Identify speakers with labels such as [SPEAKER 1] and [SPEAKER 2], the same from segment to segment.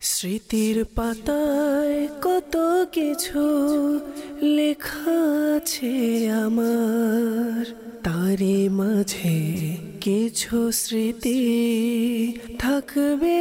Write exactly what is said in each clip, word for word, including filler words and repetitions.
[SPEAKER 1] স্মৃতির পাতায় কত কিছু লেখা আছে আমার, তারই মাঝে কিছু স্মৃতি থাকবে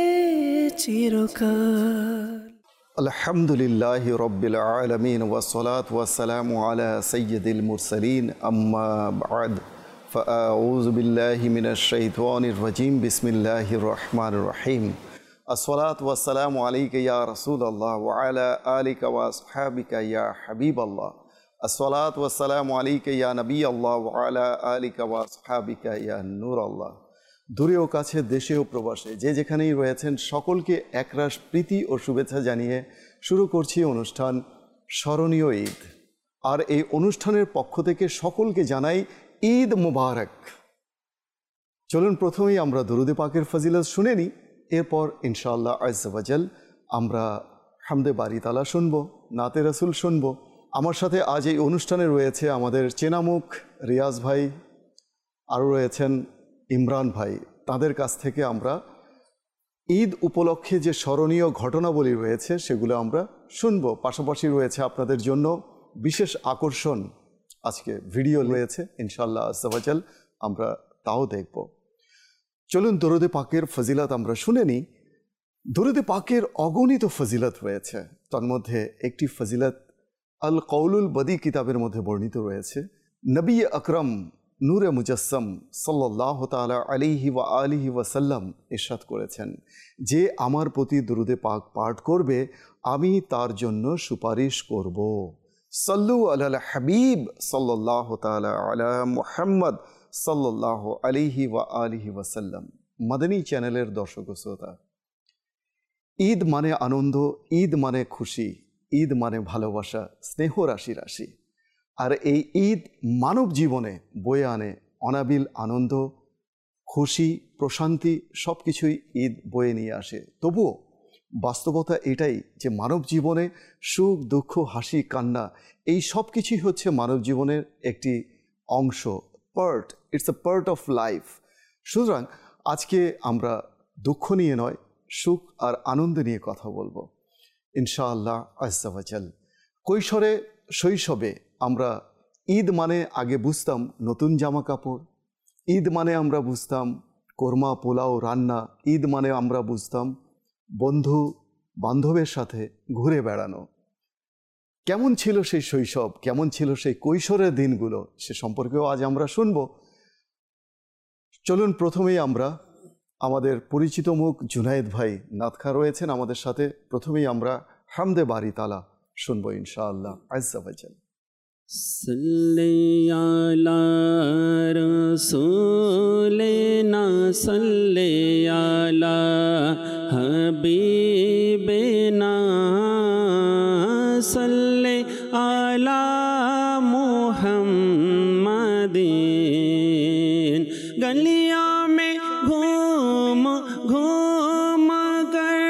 [SPEAKER 1] চিরকাল।
[SPEAKER 2] আলহামদুলিল্লাহি রব্বিল আলামিন ওয়াসসালাতু ওয়াসসালামু আলা সাইয়্যিদিল মুরসালিন আম্মা বা'দ ফাআউযু বিল্লাহি মিনাশ শাইতানির রাজিম বিসমিল্লাহির রহমানির রহিম। আসসালাতু ওয়াসসালামু আলাইকা ইয়া রাসূলুল্লাহ ওয়া আলা আলিকা ওয়া আসহাবিকা ইয়া হাবিবাল্লাহ। আসসালাতু ওয়াসসালামু আলাইকা ইয়া নবিয়াল্লাহ ওয়া আলা আলিকা ওয়া আসহাবিকা ইয়া নূরাল্লাহ। দূরে ও কাছে, দেশে ও প্রবাসে, যে যেখানেই রয়েছেন সকলকে একরাশ প্রীতি ও শুভেচ্ছা জানিয়ে শুরু করছি অনুষ্ঠান স্মরণীয় ঈদ। আর এই অনুষ্ঠানের পক্ষ থেকে সকলকে জানাই ঈদ মুবারক। চলুন প্রথমেই আমরা দরুদে পাকের ফজিলত শুনে নিই, এরপর ইনশাআল্লাহ আজ্জা ওয়াজাল আমরা হামদে বারি তালা শুনব, নাতে রাসূল শুনব। আমার সাথে আজ এই অনুষ্ঠানে রয়েছে আমাদের চেনামুখ রিয়াজ ভাই, আরও রয়েছেন ইমরান ভাই। তাদের কাছ থেকে আমরা ঈদ উপলক্ষে যে স্মরণীয় ঘটনাবলী রয়েছে সেগুলো আমরা শুনব। পাশাপাশি রয়েছে আপনাদের জন্য বিশেষ আকর্ষণ, আজকে ভিডিও রয়েছে ইনশাআল্লাহ আজ্জা ওয়াজাল, আমরা তাও দেখব। চলুন দরুদে পাকের ফজিলত আমরা শুনে নিই। দরুদে পাকের অগণিত ফজিলত রয়েছে, তার মধ্যে একটি ফজিলত আল কওলুল বদি কিতাবের মধ্যে বর্ণিত রয়েছে। নবী আকরম নূরে মুজাসসাম সাল্লাল্লাহু তাআলা আলাইহি ওয়া আলিহি ওয়াসাল্লাম ইরশাদ করেছেন, যে আমার প্রতি দরুদে পাক পাঠ করবে আমি তার জন্য সুপারিশ করব। সাল্লু আলাল হাবিব সাল্লাল্লাহু তাআলা আলা মুহাম্মদ সাল্লাল্লাহু আলাইহি ওয়া আলিহি ওয়াসাল্লাম। মাদানী চ্যানেলের দর্শক ও শ্রোতা, ঈদ মানে আনন্দ, ঈদ মানে খুশি, ঈদ মানে ভালোবাসা, স্নেহ রাশি রাশি। আর এই ঈদ মানব জীবনে বয়ে আনে অনাবিল আনন্দ, খুশি, প্রশান্তি, সব কিছুই ঈদ বয়ে নিয়ে আসে। তবুও বাস্তবতা এটাই যে মানব জীবনে সুখ, দুঃখ, হাসি, কান্না, এই সব কিছুই হচ্ছে মানব জীবনের একটি অংশ, part, it's a part of life. সুতরাং আজকে আমরা দুঃখ নিয়ে নয়, সুখ আর আনন্দ নিয়ে কথা বলবো ইনশাআল্লাহ আজ্জা ওয়াজাল। কৈশোরে, শৈশবে আমরা ঈদ মানে আগে বুঝতাম নতুন জামা কাপড়, ঈদ মানে আমরা বুঝতাম কোরমা, পোলাও রান্না, ঈদ মানে আমরা বুঝতাম বন্ধু বান্ধবের সাথে ঘুরে বেড়ানো। কেমন ছিল সেই শৈশব, কেমন ছিল সেই কৈশোরের দিনগুলো, সে সম্পর্কেও আজ আমরা শুনব। চলুন প্রথমেই আমরা আমাদের পরিচিত মুখ জুনায়েদ ভাই নাতখা রয়েছেন আমাদের সাথে, প্রথমেই আমরা হামদে বারি তালা শুনবো ইনশাআল্লাহ আজ্জা ওয়াজাল।
[SPEAKER 3] সাল্লি আলা রাসূলিনা সাল্লি আলা হাবিবিনা সাল্লি আলা মুহাম্মাদিন। গলিয়া में घूम घूम कर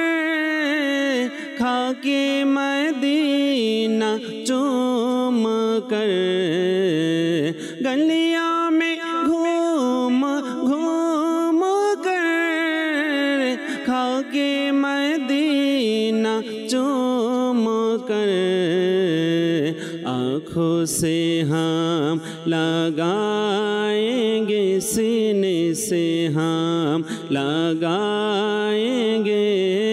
[SPEAKER 3] खाके मदीना चूम कर, गलिया में घूम घूम कर खाके मदीना चूम कर, आँखों से हम लगाएंगे, सीने से हम लगाएंगे,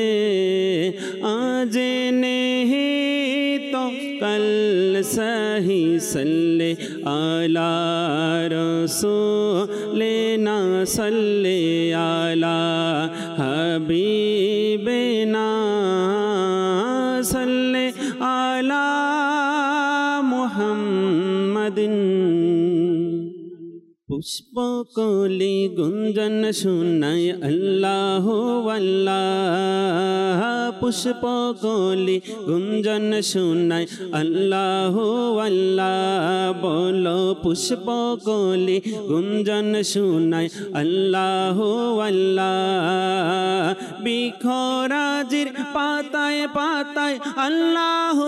[SPEAKER 3] आज नहीं तो कल सही सल्ले आला रसूलिना सल्ले आला हबीबिना सल्ले आला मुहम्मदिन। पुष्पकली गुंजन सुनाए अल्लाह अल्लाह, पुष्पकली गुंजन सुनाए अल्लाह अल्लाह, बोलो पुष्पकली गुंजन सुनाए अल्लाह अल्लाह। बिखराजिर पाताए पाताए अल्लाह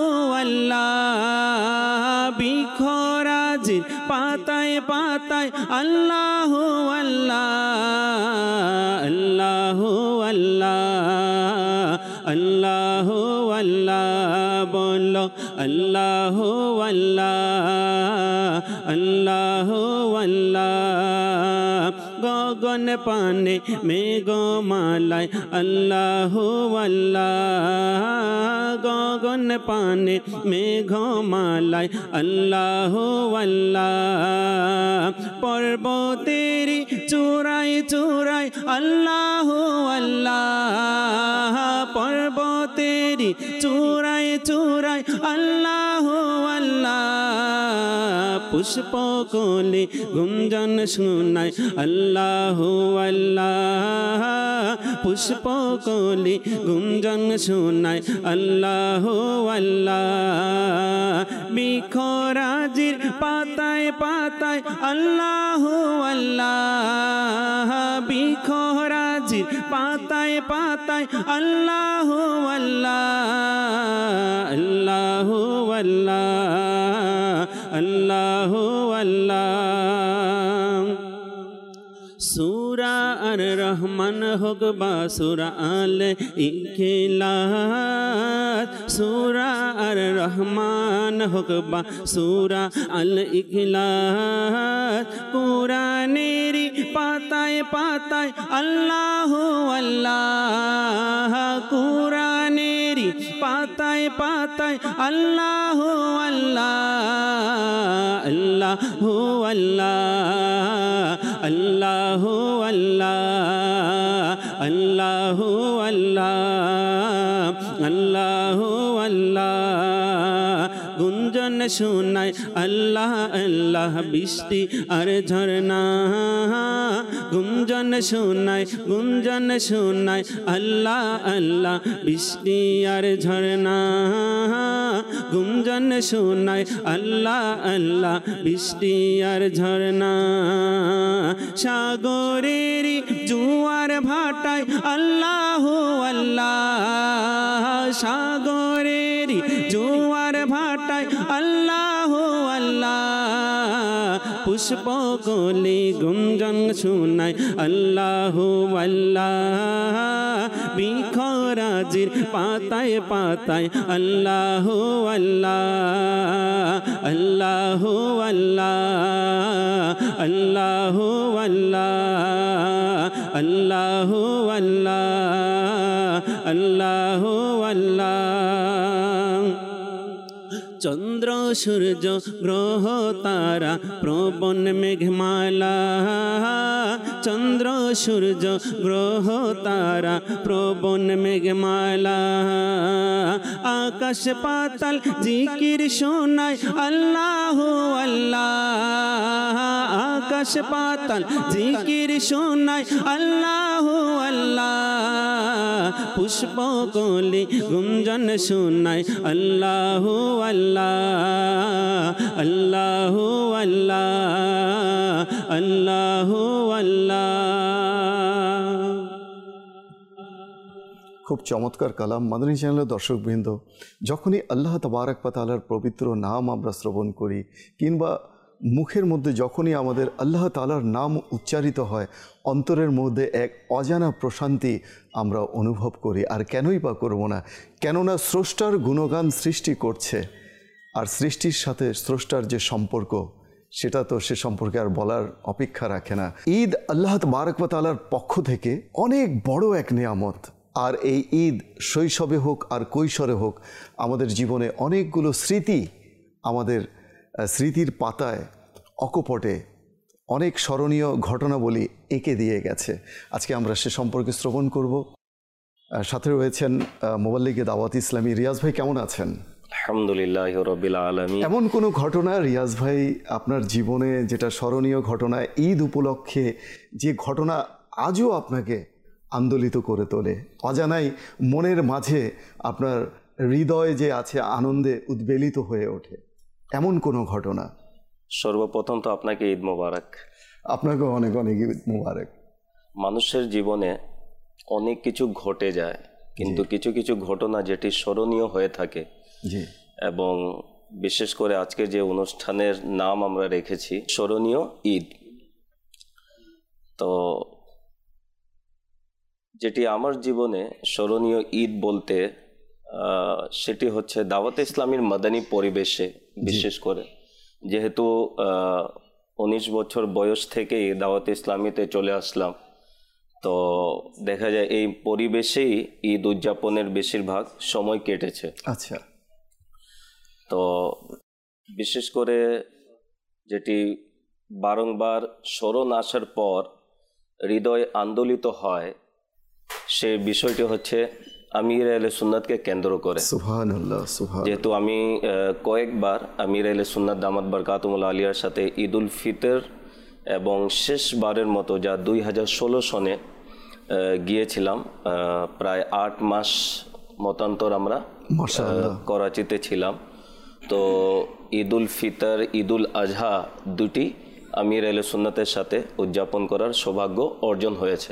[SPEAKER 3] अल्लाह, बिखराजिर पाताए पाताए अल्लाह अल्लाह अल्लाह अल्लाह আল্লাহ আল্লাহ বলো আল্লাহ আল্লাহ আল্লাহ আল্লাহ গগন পানে মেঘমালায় আল্লাহ আল্লাহ গগন পানে মেঘমালায় আল্লাহ আল্লাহ পর্বতেরি চূড়ায় চূড়ায় আল্লাহ আল্লাহ পর্বতেরি চূড়ায় চূড়ায় আল্লাহ আল্লাহ পুষ্প কোলে গুঞ্জন শোনায় আল্লাহ আল্লাহ পুষ্প কোলে গুঞ্জন শোনায় আল্লাহ আল্লাহ বিখরাজির পাতায় পাতায় আল্লাহ আল্লাহ বিখরাজির পাতায় পাতায় আল্লাহ আল্লাহ আল্লাহ আল্লাহ আল্লাহ আল্লাহ সূরা আর রহমান হোক বা সূরা আল ইখলাস সূরা আর রহমান হোক বা সূরা আল ইখলাস কুরআনেরই পাতায় পাতায় আল্লাহ আল্লাহ কুরআনেরই পাতায় পাতায় আল্লাহ আল্লাহ আল্লাহ আল্লাহ আল্লাহ আল্লাহ আল্লাহ আল্লাহ আল্লাহ আল্লাহ গুঞ্জন শোনায় আল্লাহ আল্লাহ বৃষ্টি আর ঝরনা গুঞ্জন শোনায় গুঞ্জন শোনায় আল্লাহ আল্লাহ বৃষ্টি আর ঝরনা গুঞ্জন শোনায় আল্লাহ আল্লাহ বৃষ্টি আর ঝরনা সাগরেরই জোয়ার ভাটায় আল্লাহ আল্লাহ সাগরেরই জোয়ার ভাটায় আল্লাহ আল্লাহ পুষ্প কোলে গুঞ্জন শোনায় আল্লাহ আল্লাহ বিখরাজির পাতায় পাতায় আল্লাহ আল্লাহ আল্লাহ আল্লাহ আল্লাহ আল্লাহ আল্লাহ আল্লাহ আল্লাহ আল্লাহ চন্দ্র সূর্য গ্রহ তারা প্রবন মেঘমালা চন্দ্র সূর্য গ্রহ তারা প্রবন মেঘমালা আকাশ পাতাল জিকির শোনায় আল্লাহ আল্লাহ আকাশ পাতাল জিকির শোনায় আল্লাহ আল্লাহ পুষ্প কোলে গুঞ্জন শোনায় আল্লাহ আল্লাহ আল্লাহ আল্লাহ আল্লাহ আল্লাহ
[SPEAKER 2] খুব চমৎকার কালাম। মাদানী চ্যানেলের দর্শকবৃন্দ, যখনই আল্লাহ তাবারক ওয়া তাআলার পবিত্র নাম আমরা শ্রবণ করি কিংবা মুখের মধ্যে যখনই আমাদের আল্লাহ তাআলার নাম উচ্চারিত হয়, অন্তরের মধ্যে এক অজানা প্রশান্তি আমরা অনুভব করি। আর কেনই বা করব না? কেননা স্রষ্টার গুণগান সৃষ্টি করছে, আর সৃষ্টির সাথে স্রষ্টার যে সম্পর্ক, সেটা তো সে সম্পর্কে আর বলার অপেক্ষা রাখে না। ঈদ আল্লাহ তাবারক ওয়া তাআলার পক্ষ থেকে অনেক বড় এক নিয়ামত। আর এই ঈদ শৈশবে হোক আর কৈশোরে হোক, আমাদের জীবনে অনেকগুলো স্মৃতি আমাদের স্মৃতির পাতায় অকপটে অনেক স্মরণীয় ঘটনাবলী এঁকে দিয়ে গেছে। আজকে আমরা সে সম্পর্কে শ্রবণ করব। সাথে রয়েছেন মোবাল্লিগে দাওয়াত ইসলামী রিয়াজ ভাই। কেমন আছেন?
[SPEAKER 4] আলহামদুলিল্লাহ রাব্বিল আলামিন।
[SPEAKER 2] এমন কোনো ঘটনা রিয়াজ ভাই আপনার জীবনে যেটা স্মরণীয় ঘটনা, ঈদ উপলক্ষে যে ঘটনা আজও আপনাকে আন্দোলিত করে তোলে, অজানাই মনের মাঝে আপনার হৃদয় যে আছে আনন্দে উদ্বেলিত হয়ে ওঠে, এমন কোনো ঘটনা?
[SPEAKER 4] সর্বপ্রথম তো আপনাকে ঈদ মোবারক।
[SPEAKER 2] আপনাকে অনেক অনেক ঈদ মোবারক।
[SPEAKER 4] মানুষের জীবনে অনেক কিছু ঘটে যায়, কিন্তু কিছু কিছু ঘটনা যেটি স্মরণীয় হয়ে থাকে,
[SPEAKER 2] জি,
[SPEAKER 4] এবং বিশেষ করে আজকে যে অনুষ্ঠানের নাম আমরা রেখেছি স্মরণীয় ঈদ। তো যেটি আমার জীবনে স্মরণীয় ঈদ বলতে আহ, সেটি হচ্ছে দাওয়াতে ইসলামীর মাদানী পরিবেশে, বিশেষ করে যেহেতু আহ, উনিশ বছর বয়স থেকেই দাওয়াতে ইসলামীতে চলে আসলাম, তো দেখা যায় এই পরিবেশেই ঈদ উদযাপনের বেশিরভাগ সময় কেটেছে।
[SPEAKER 2] আচ্ছা,
[SPEAKER 4] তো বিশেষ করে যেটি বারংবার স্মরণ আসার পর হৃদয় আন্দোলিত হয়, সে বিষয়টি হচ্ছে আমির আহলে সুন্নাতকে কেন্দ্র করে।
[SPEAKER 2] সুবহানাল্লাহ, সুবহান।
[SPEAKER 4] যেহেতু আমি আহ, কয়েকবার আমির আহলে সুন্নাত দামাত বারকাতুমুল আলিয়ার সাথে ঈদ উল ফিতর এবং শেষবারের মতো যা দুই হাজার ষোলো সনে আহ, গিয়েছিলাম, আহ, প্রায় আট মাস মতান্তর আমরা
[SPEAKER 2] মাশাআল্লাহ
[SPEAKER 4] আহ, করাচিতে ছিলাম। তো ঈদ উল ফিতর, ঈদ উল আজহা দুটি আমির আহলে সুন্নাতের সাথে উদযাপন করার সৌভাগ্য অর্জন হয়েছে।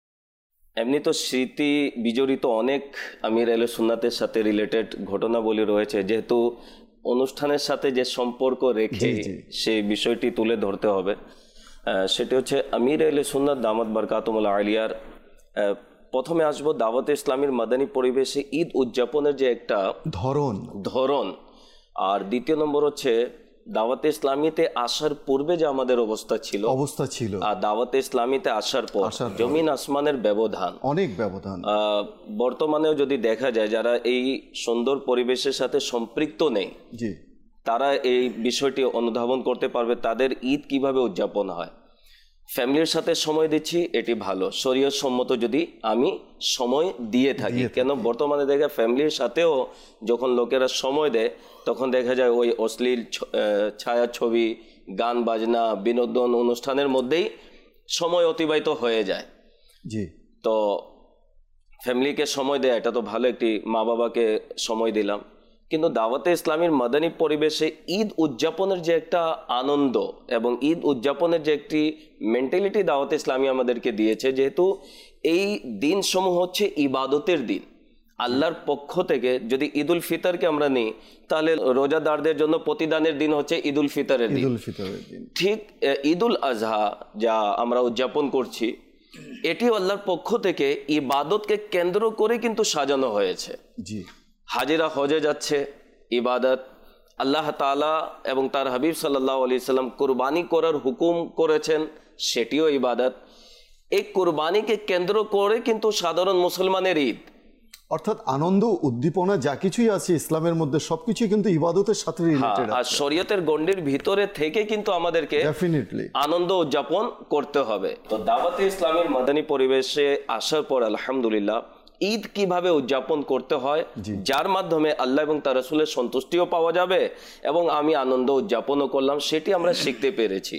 [SPEAKER 4] এমনি তো স্মৃতি বিজড়িত অনেক আমির আহলে সুন্নাতের সাথে রিলেটেড ঘটনাবলী রয়েছে, যেহেতু অনুষ্ঠানের সাথে যে সম্পর্ক রেখে সেই বিষয়টি তুলে ধরতে হবে। আহ, সেটি হচ্ছে আমির আহলে সুন্নাত দামাত বারকাতুমুল আলিয়ার আহ, প্রথমে আসবো দাওয়াতে ইসলামীর মাদানী পরিবেশে ঈদ উদযাপনের যে একটা
[SPEAKER 2] ধরন
[SPEAKER 4] ধরন, আর দ্বিতীয় নম্বর হচ্ছে দাওয়াতে ইসলামীতে আসার পূর্বে যে আমাদের অবস্থা ছিল
[SPEAKER 2] অবস্থা ছিল
[SPEAKER 4] আর দাওয়াতে ইসলামীতে আসার পর
[SPEAKER 2] আসার পর।
[SPEAKER 4] জমিন আসমানের ব্যবধান,
[SPEAKER 2] অনেক ব্যবধান।
[SPEAKER 4] আহ, বর্তমানেও যদি দেখা যায় যারা এই সুন্দর পরিবেশের সাথে সম্পৃক্ত নেই,
[SPEAKER 2] জি,
[SPEAKER 4] তারা এই বিষয়টি অনুধাবন করতে পারবে তাদের ঈদ কিভাবে উদযাপন হয়। ফ্যামিলির সাথে সময় দিচ্ছি, এটি ভালো, শরীয়ত সম্মত যদি আমি সময় দিয়ে থাকি। কেন বর্তমানে দেখা ফ্যামিলির সাথেও যখন লোকেরা সময় দেয় তখন দেখা যায় ওই অশ্লীল ছ- আহ, ছায়া ছবি, গান বাজনা, বিনোদন অনুষ্ঠানের মধ্যেই সময় অতিবাহিত হয়ে যায়।
[SPEAKER 2] জি,
[SPEAKER 4] তো ফ্যামিলিকে সময় দেয়া এটা তো ভালো, একটি মা বাবাকে সময় দিলাম, কিন্তু দাওয়াতে ইসলামীর মাদানী পরিবেশে ঈদ উদযাপনের যে একটা আনন্দ এবং ঈদ উদযাপনের যে একটি মেন্টালিটি দাওয়াতে ইসলামী আমাদেরকে দিয়েছে, যেহেতু এই দিন সমূহ হচ্ছে ইবাদতের দিন আল্লাহর পক্ষ থেকে। যদি ঈদ উল ফিতরকে আমরা নিই তাহলে রোজাদারদের জন্য প্রতিদানের দিন হচ্ছে ঈদ উল ফিতরের দিন।
[SPEAKER 2] ঈদ উল ফিতরের দিন
[SPEAKER 4] ঠিক আহ, ঈদ উল আজহা যা আমরা উদযাপন করছি, এটি আল্লাহর পক্ষ থেকে ইবাদতকে কেন্দ্র করে কিন্তু সাজানো হয়েছে।
[SPEAKER 2] জি,
[SPEAKER 4] হাজিরা হজে যাচ্ছে, ইবাদত। আল্লাহ তাআলা এবং তার হাবিব সাল্লাল্লাহু আলাইহি সাল্লাম কুরবানি করার হুকুম করেছেন, সেটিও ইবাদত। এই কুরবানিকে কেন্দ্র করে কিন্তু সাধারণ মুসলমানের ঈদ,
[SPEAKER 2] অর্থাৎ আনন্দ উদ্দীপনা যা কিছুই আছে ইসলামের মধ্যে সবকিছুই কিন্তু ইবাদতের সাথে রিলেটেড
[SPEAKER 4] আর
[SPEAKER 2] আছে।
[SPEAKER 4] শরীয়তের গণ্ডির ভিতরে থেকে কিন্তু আমাদেরকে
[SPEAKER 2] ডেফিনেটলি
[SPEAKER 4] আনন্দ উদযাপন করতে হবে। তো দাওয়াতে ইসলামের মাদানী পরিবেশে আসার পর আলহামদুলিল্লাহ ঈদ কিভাবে উদযাপন করতে হয়, যার মাধ্যমে আল্লাহ এবং তার রাসূলের সন্তুষ্টিও পাওয়া যাবে এবং আমি আনন্দ উদযাপনও করলাম, সেটি আমরা শিখতে পেরেছি।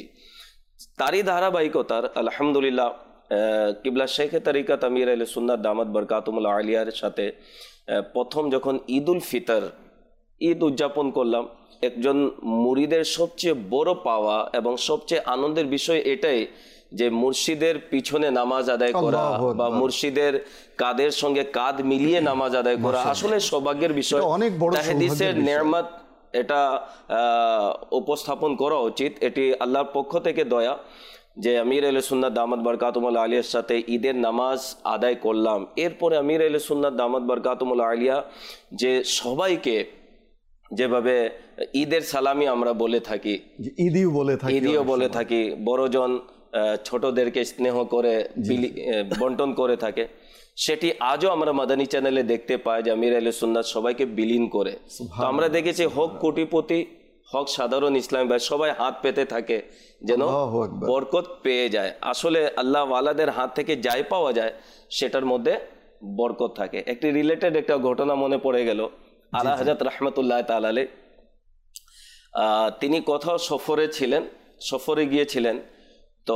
[SPEAKER 4] তারই ধারাবাহিকতার আলহামদুলিল্লাহ আহ, কিবলা শেখে তরিকাত আমির আহলে সুন্নাত দামাত বারকাতুমুল আলিয়ার সাথে আহ, প্রথম যখন ঈদ উল ফিতর ঈদ উদযাপন করলাম, একজন মুরিদের সবচেয়ে বড় পাওয়া এবং সবচেয়ে আনন্দের বিষয় এটাই যে মুর্শিদের পিছনে নামাজ আদায় করা
[SPEAKER 2] আল্লাহু আকবার।
[SPEAKER 4] বা মুর্শিদের কাদের সঙ্গে কাঁধ মিলিয়ে নামাজ আদায় করা আসলে সৌভাগ্যের বিষয়,
[SPEAKER 2] এটা অনেক বড়
[SPEAKER 4] তাহদিসের
[SPEAKER 2] সৌভাগ্যের বিষয়।
[SPEAKER 4] নেয়ামত, এটা আহ, উপস্থাপন করা উচিত। এটি আল্লাহর পক্ষ থেকে দয়া যে আমির আহলে সুন্নাত দামাত বারকাতুমুল আলিয়ার সাথে ঈদের নামাজ আদায় করলাম। এরপরে আমির আহলে সুন্নাত দামাত বারকাতুমুল আলিয়া যে সবাইকে যেভাবে ঈদের সালামি আমরা বলে থাকি,
[SPEAKER 2] ঈদিও বলে থাকি,
[SPEAKER 4] ঈদিও
[SPEAKER 2] অনেক
[SPEAKER 4] বলে
[SPEAKER 2] সময়।
[SPEAKER 4] থাকি, বড়জন আহ, ছোটদেরকে স্নেহ করে বিলি- আহ, বন্টন করে থাকে, সেটি আজও আমরা মাদানী চ্যানেলে দেখতে পাই যে আমির আহলে সুন্নাত সবাইকে বিলীন করে। তো আমরা দেখেছি হোক কোটিপতি হোক সাধারণ ইসলাম ভাই, সবাই হাত পেতে থাকে যেন
[SPEAKER 2] আল্লাহু আকবার।
[SPEAKER 4] বরকত পেয়ে যায়। আসলে আল্লাহ ওয়ালাদের হাত থেকে যাই পাওয়া যায় সেটার মধ্যে বরকত থাকে। একটি রিলেটেড একটা ঘটনা মনে পড়ে গেল। আলা হযরত রাহমাতুল্লাহ তাআলা আলাইহি আহ, তিনি কোথাও সফরে ছিলেন, সফরে গিয়েছিলেন, তো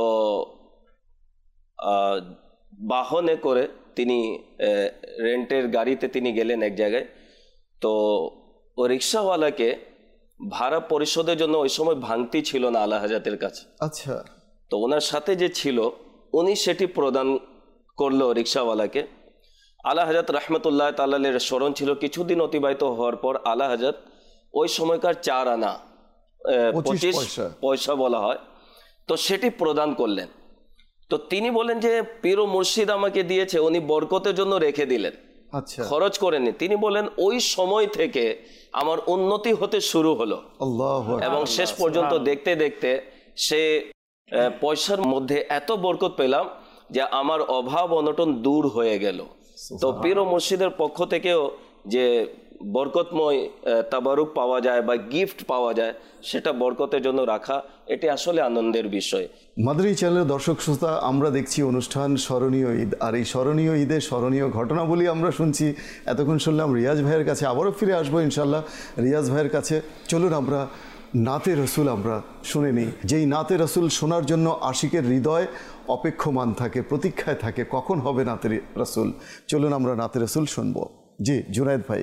[SPEAKER 4] আহ, বাহনে করে তিনি আহ, রেন্টের গাড়িতে তিনি গেলেন এক জায়গায়। তো ও রিক্সাওয়ালাকে ভাড়া পরিশোধের জন্য ওই সময় ভাঙতি ছিল না আলা হযরতের কাছে।
[SPEAKER 2] আচ্ছা,
[SPEAKER 4] তো ওনার সাথে যে ছিল উনি সেটি প্রদান করলো রিক্সাওয়ালাকে। আলা হযরত রাহমাতুল্লাহ তাআলা আলাইহির স্মরণ ছিল, কিছুদিন অতিবাহিত হওয়ার পর আলা হযরত ওই সময়কার চার আনা আহ,
[SPEAKER 2] পঁচিশ
[SPEAKER 4] পঁচিশ
[SPEAKER 2] পয়সা।
[SPEAKER 4] পয়সা বলা হয়, তো সেটি প্রদান করলেন। তো তিনি বলেন যে পীর ও মুর্শিদ আমাকে দিয়েছে, উনি বরকতের জন্য রেখে দিলেন,
[SPEAKER 2] আচ্ছা,
[SPEAKER 4] খরচ করেননি। তিনি বলেন ওই সময় থেকে আমার উন্নতি হতে শুরু হলো
[SPEAKER 2] আল্লাহু আকবার।
[SPEAKER 4] এবং শেষ পর্যন্ত দেখতে দেখতে সে আহ, পয়সার মধ্যে এত বরকত পেলাম যে আমার অভাব অনটন দূর হয়ে গেল। তো পীর ও মুর্শিদের পক্ষ থেকেও যে বরকতময় আহ, তাবারুক পাওয়া যায় বা গিফট পাওয়া যায়, সেটা বরকতের জন্য রাখা, এটি আসলে আনন্দের বিষয়।
[SPEAKER 2] মাদানী চ্যানেলের দর্শক শ্রোতা, আমরা দেখছি অনুষ্ঠান স্মরণীয় ঈদ, আর এই স্মরণীয় ঈদের স্মরণীয় ঘটনাবলী আমরা শুনছি। এতক্ষণ শুনলাম রিয়াজ ভাইয়ের কাছে, আবারও ফিরে আসবো ইনশাল্লাহ রিয়াজ ভাইয়ের কাছে। চলুন আমরা নাতে রসুল আমরা শুনে নিই, যেই নাতে রসুল শোনার জন্য আশিকের হৃদয় অপেক্ষমান থাকে, প্রতীক্ষায় থাকে কখন হবে নাতে রসুল। চলুন আমরা নাতে রসুল শুনবো। জি জুনায়েদ ভাই।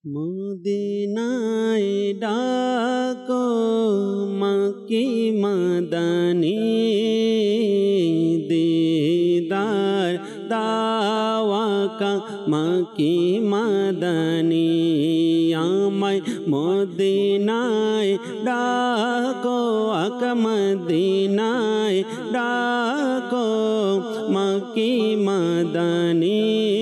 [SPEAKER 3] মদিনায় ডাকো মক্কি মাদানী, দিদার দাওয়াকা মক্কি মাদানী, আমায় মদিনায় ডাকো আক মদিনায় ডাকো মক্কি মাদানী,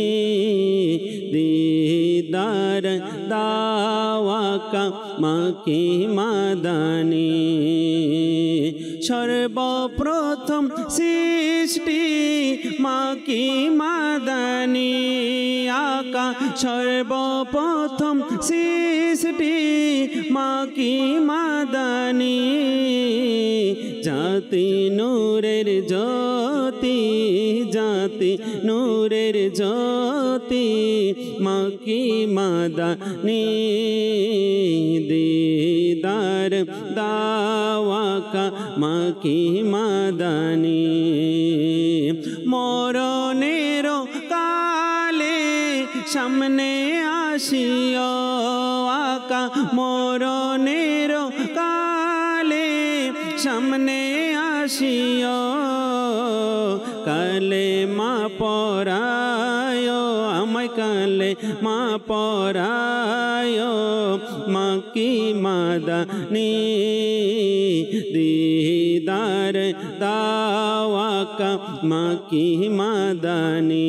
[SPEAKER 3] দিদার দাওয়াকা মক্কি মাদানী। সর্বপ্রথম সৃষ্টি মক্কি মাদানী আকা, সর্বপ্রথম সৃষ্টি মক্কি মাদানী, জাতি নূরের জ্যোতি, জাতি নূরের জ্যোতি মক্কি মাদানী, দিদার দাওয়াকা মক্কি মাদানী। মরণের কালে সামনে আসিও আকা, মরণের কালে সামনে আসিও, কালে মা পরায় আমায়, কালে মা পরায় মক্কি মাদানী, দিদার দাওয়াকা মক্কি মাদানী।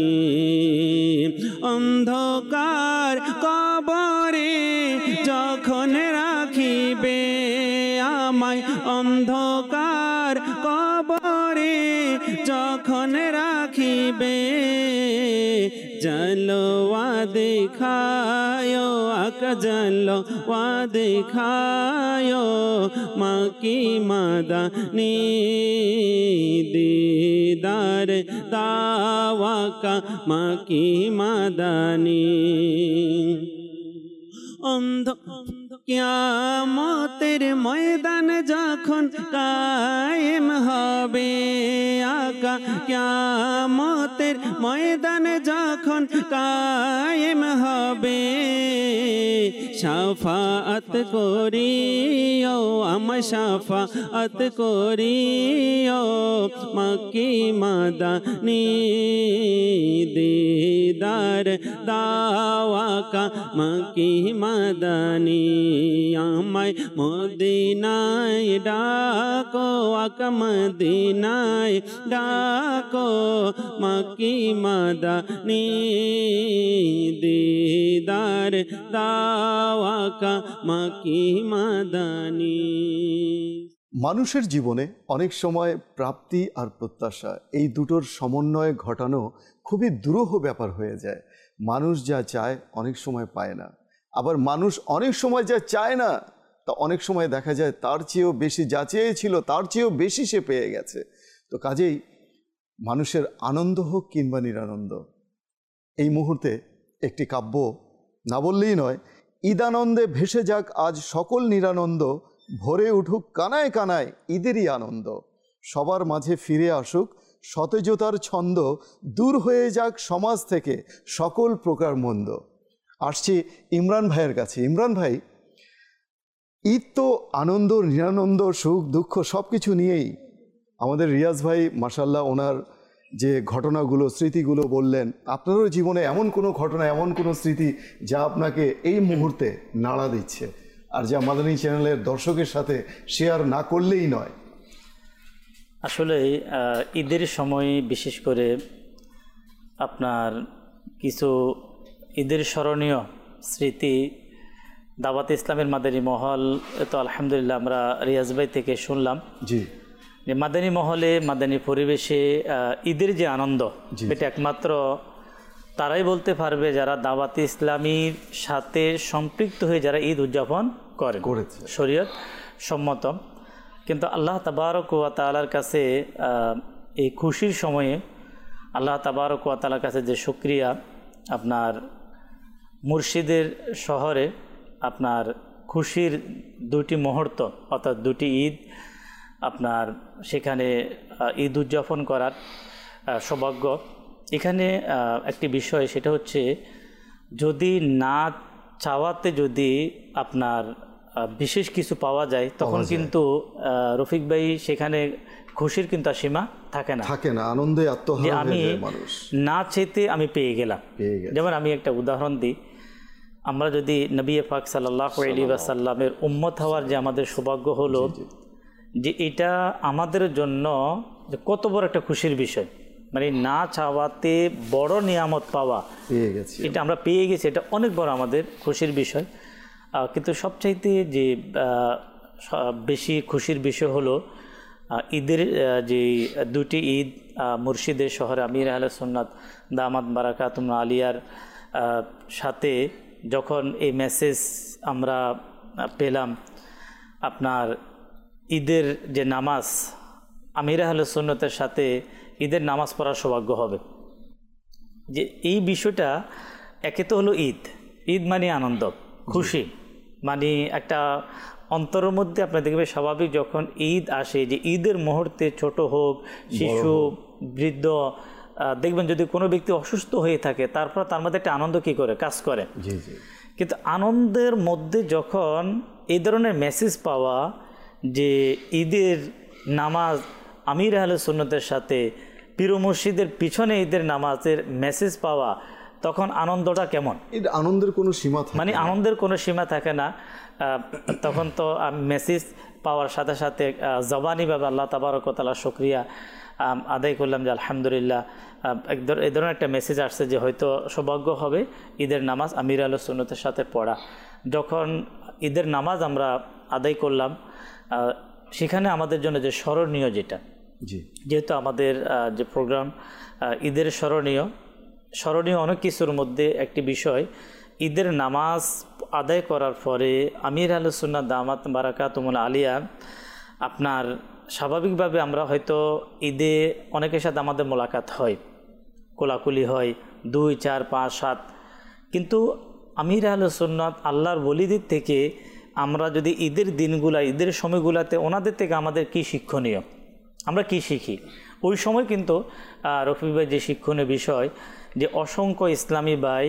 [SPEAKER 3] অন্ধকার কবরে যখন রাখিবে আমায়, অন্ধকার কবরে যখন রাখিবে, জলওয়া দেখায় আক, জলওয়া দেখায় মক্কি মাদানী, দিদার দাওয়াকা মক্কি মাদানী। অন্ধ কিয়ামতের ময়দান যখন কায়েম হবে আকা, কিয়ামতের ময়দান যখন কায়েম হবে, শাফাআত করিও আমায়, শাফাআত করিও মক্কি মাদানী, দিদার দাওয়াকা মক্কি মাদানী, আমায় মদিনায় ডাকো আক মদিনায় ডাকো মক্কি মাদানী, দিদার দাওয়াকা মক্কি মাদানী।
[SPEAKER 2] মানুষের জীবনে অনেক সময় প্রাপ্তি আর প্রত্যাশা এই দুটোর সমন্বয়ে ঘটানো খুবই দুরূহ ব্যাপার হয়ে যায়। মানুষ যা চায় অনেক সময় পায় না, আবার মানুষ অনেক সময় যা চায় না তা অনেক সময় দেখা যায় তার চেয়েও বেশি, যা চেয়েছিল তার চেয়েও বেশি সে পেয়ে গেছে। তো কাজেই মানুষের আনন্দ হোক কিংবা নিরানন্দ, এই মুহূর্তে একটি কাব্য না বললেই নয়। ঈদানন্দে ভেসে যাক আজ সকল নিরানন্দ, ভরে উঠুক কানায় কানায় ঈদেরই আনন্দ, সবার মাঝে ফিরে আসুক সতেজতার ছন্দ, দূর হয়ে যাক সমাজ থেকে সকল প্রকার মন্দ। আসছি ইমরান ভাইয়ের কাছে। ইমরান ভাই, ঈদ তো আনন্দ, নিরানন্দ, সুখ দুঃখ সব কিছু নিয়েই। আমাদের রিয়াজ ভাই মাশাল্লাহ ওনার যে ঘটনাগুলো, স্মৃতিগুলো বললেন, আপনারও জীবনে এমন কোনো ঘটনা, এমন কোনো স্মৃতি যা আপনাকে এই মুহূর্তে নাড়া দিচ্ছে আর যা মাদানী চ্যানেলের দর্শকের সাথে শেয়ার না করলেই নয়?
[SPEAKER 5] আসলে ঈদের সময় বিশেষ করে আপনার কিছু ঈদের স্মরণীয় স্মৃতি দাওয়াতে ইসলামের মাদানী মহল তো আলহামদুলিল্লাহ আমরা রিয়াজ ভাই থেকে শুনলাম
[SPEAKER 2] জি
[SPEAKER 5] যে মাদানী মহলে মাদানী পরিবেশে ঈদের যে আনন্দ এটা একমাত্র তারাই বলতে পারবে যারা দাওয়াতে ইসলামীর সাথে সম্পৃক্ত হয়ে যারা ঈদ উদযাপন করেন
[SPEAKER 2] করেছে
[SPEAKER 5] শরীয়ত সম্মত। কিন্তু আল্লাহ তাবারক ওয়া তাআলার কাছে এই খুশির সময়ে আল্লাহ তাবারক ওয়া তাআলার কাছে যে শুকরিয়া, আপনার মুর্শিদের শহরে আপনার খুশির দুটি মুহূর্ত অর্থাৎ দুটি ঈদ আপনার সেখানে ঈদ উদযাপন করার সৌভাগ্য। এখানে একটি বিষয় সেটা হচ্ছে যদি না চাওয়াতে যদি আপনার বিশেষ কিছু পাওয়া যায় তখন কিন্তু রফিক ভাই সেখানে খুশির কিন্তু সীমা থাকে না
[SPEAKER 2] থাকে না আনন্দে আত্মহারা
[SPEAKER 5] আমি
[SPEAKER 2] হয়ে যায় মানুষ
[SPEAKER 5] না চেতে আমি পেয়ে গেলাম। যেমন আমি একটা উদাহরণ দিই, আমরা যদি নবী পাক সাল্লাল্লাহু আলাইহি ওয়াসাল্লামের উম্মত হওয়ার যে আমাদের সৌভাগ্য হলো যে এটা আমাদের জন্য যে কত বড় একটা খুশির বিষয়, মানে না চাওয়াতে বড় নিয়ামত পাওয়া
[SPEAKER 2] পেয়ে গেছি
[SPEAKER 5] এটা আমরা পেয়ে গেছি, এটা অনেক বড় আমাদের খুশির বিষয়। কিন্তু সবচাইতে যে বেশি খুশির বিষয় হলো ঈদের যে দুটি ঈদ মুর্শিদের শহরে আমির আহলে সুন্নাত দামাত বারাকাতুম আলিয়ার সাথে যখন এই মেসেজ আমরা পেলাম আপনার ঈদের যে নামাজ আমির আহলে সুন্নাতের সাথে ঈদের নামাজ পড়ার সৌভাগ্য হবে, যে এই বিষয়টা একে তো হলো ঈদ, ঈদ মানে আনন্দ খুশি, মানে একটা অন্তরের মধ্যে আপনার দেখবে স্বাভাবিক যখন ঈদ আসে যে ঈদের মুহূর্তে ছোট হোক শিশু বৃদ্ধ দেখবেন যদি কোনো ব্যক্তি অসুস্থ হয়ে থাকে তারপর তার মধ্যে একটা আনন্দ কী করে কাজ করে। কিন্তু আনন্দের মধ্যে যখন এই ধরনের মেসেজ পাওয়া যে ঈদের নামাজ আমির আহলে সুন্নতের সাথে পীর মুর্শিদের পিছনে ঈদের নামাজের মেসেজ পাওয়া, তখন আনন্দটা কেমন,
[SPEAKER 2] আনন্দের কোনো সীমা থাকে
[SPEAKER 5] মানে আনন্দের কোনো সীমা থাকে না। তখন তো মেসেজ পাওয়ার সাথে সাথে জবানিভাবে আল্লাহ তাবারক ওয়া তাআলা শুকরিয়া আদায় করলাম যে আলহামদুলিল্লাহ এই ধরনের একটা মেসেজ আসছে যে হয়তো সৌভাগ্য হবে ঈদের নামাজ আমির আহলে সুন্নতের সাথে পড়া। যখন ঈদের নামাজ আমরা আদায় করলাম সেখানে আমাদের জন্য যে স্মরণীয় যেটা, যেহেতু আমাদের যে প্রোগ্রাম ঈদের স্মরণীয় স্মরণীয় অনেক কিছুর মধ্যে একটি বিষয় ঈদের নামাজ আদায় করার পরে আমির আহলে সুন্নাত দামাত বারাকাতুমুল আলিয়া আপনার স্বাভাবিকভাবে আমরা হয়তো ঈদে অনেকের সাথে আমাদের মোলাকাত হয়, কোলাকুলি হয় দুই চার পাঁচ সাত, কিন্তু আমির আহলে সুন্নাত আল্লাহর ওলিদের থেকে আমরা যদি ঈদের দিনগুলা ঈদের সময়গুলাতে ওনাদের থেকে আমাদের কি শিক্ষণীয়, আমরা কি শিখি ওই সময় কিন্তু রফিক ভাই যে শিক্ষণীয় বিষয় যে অসংখ্য ইসলামী ভাই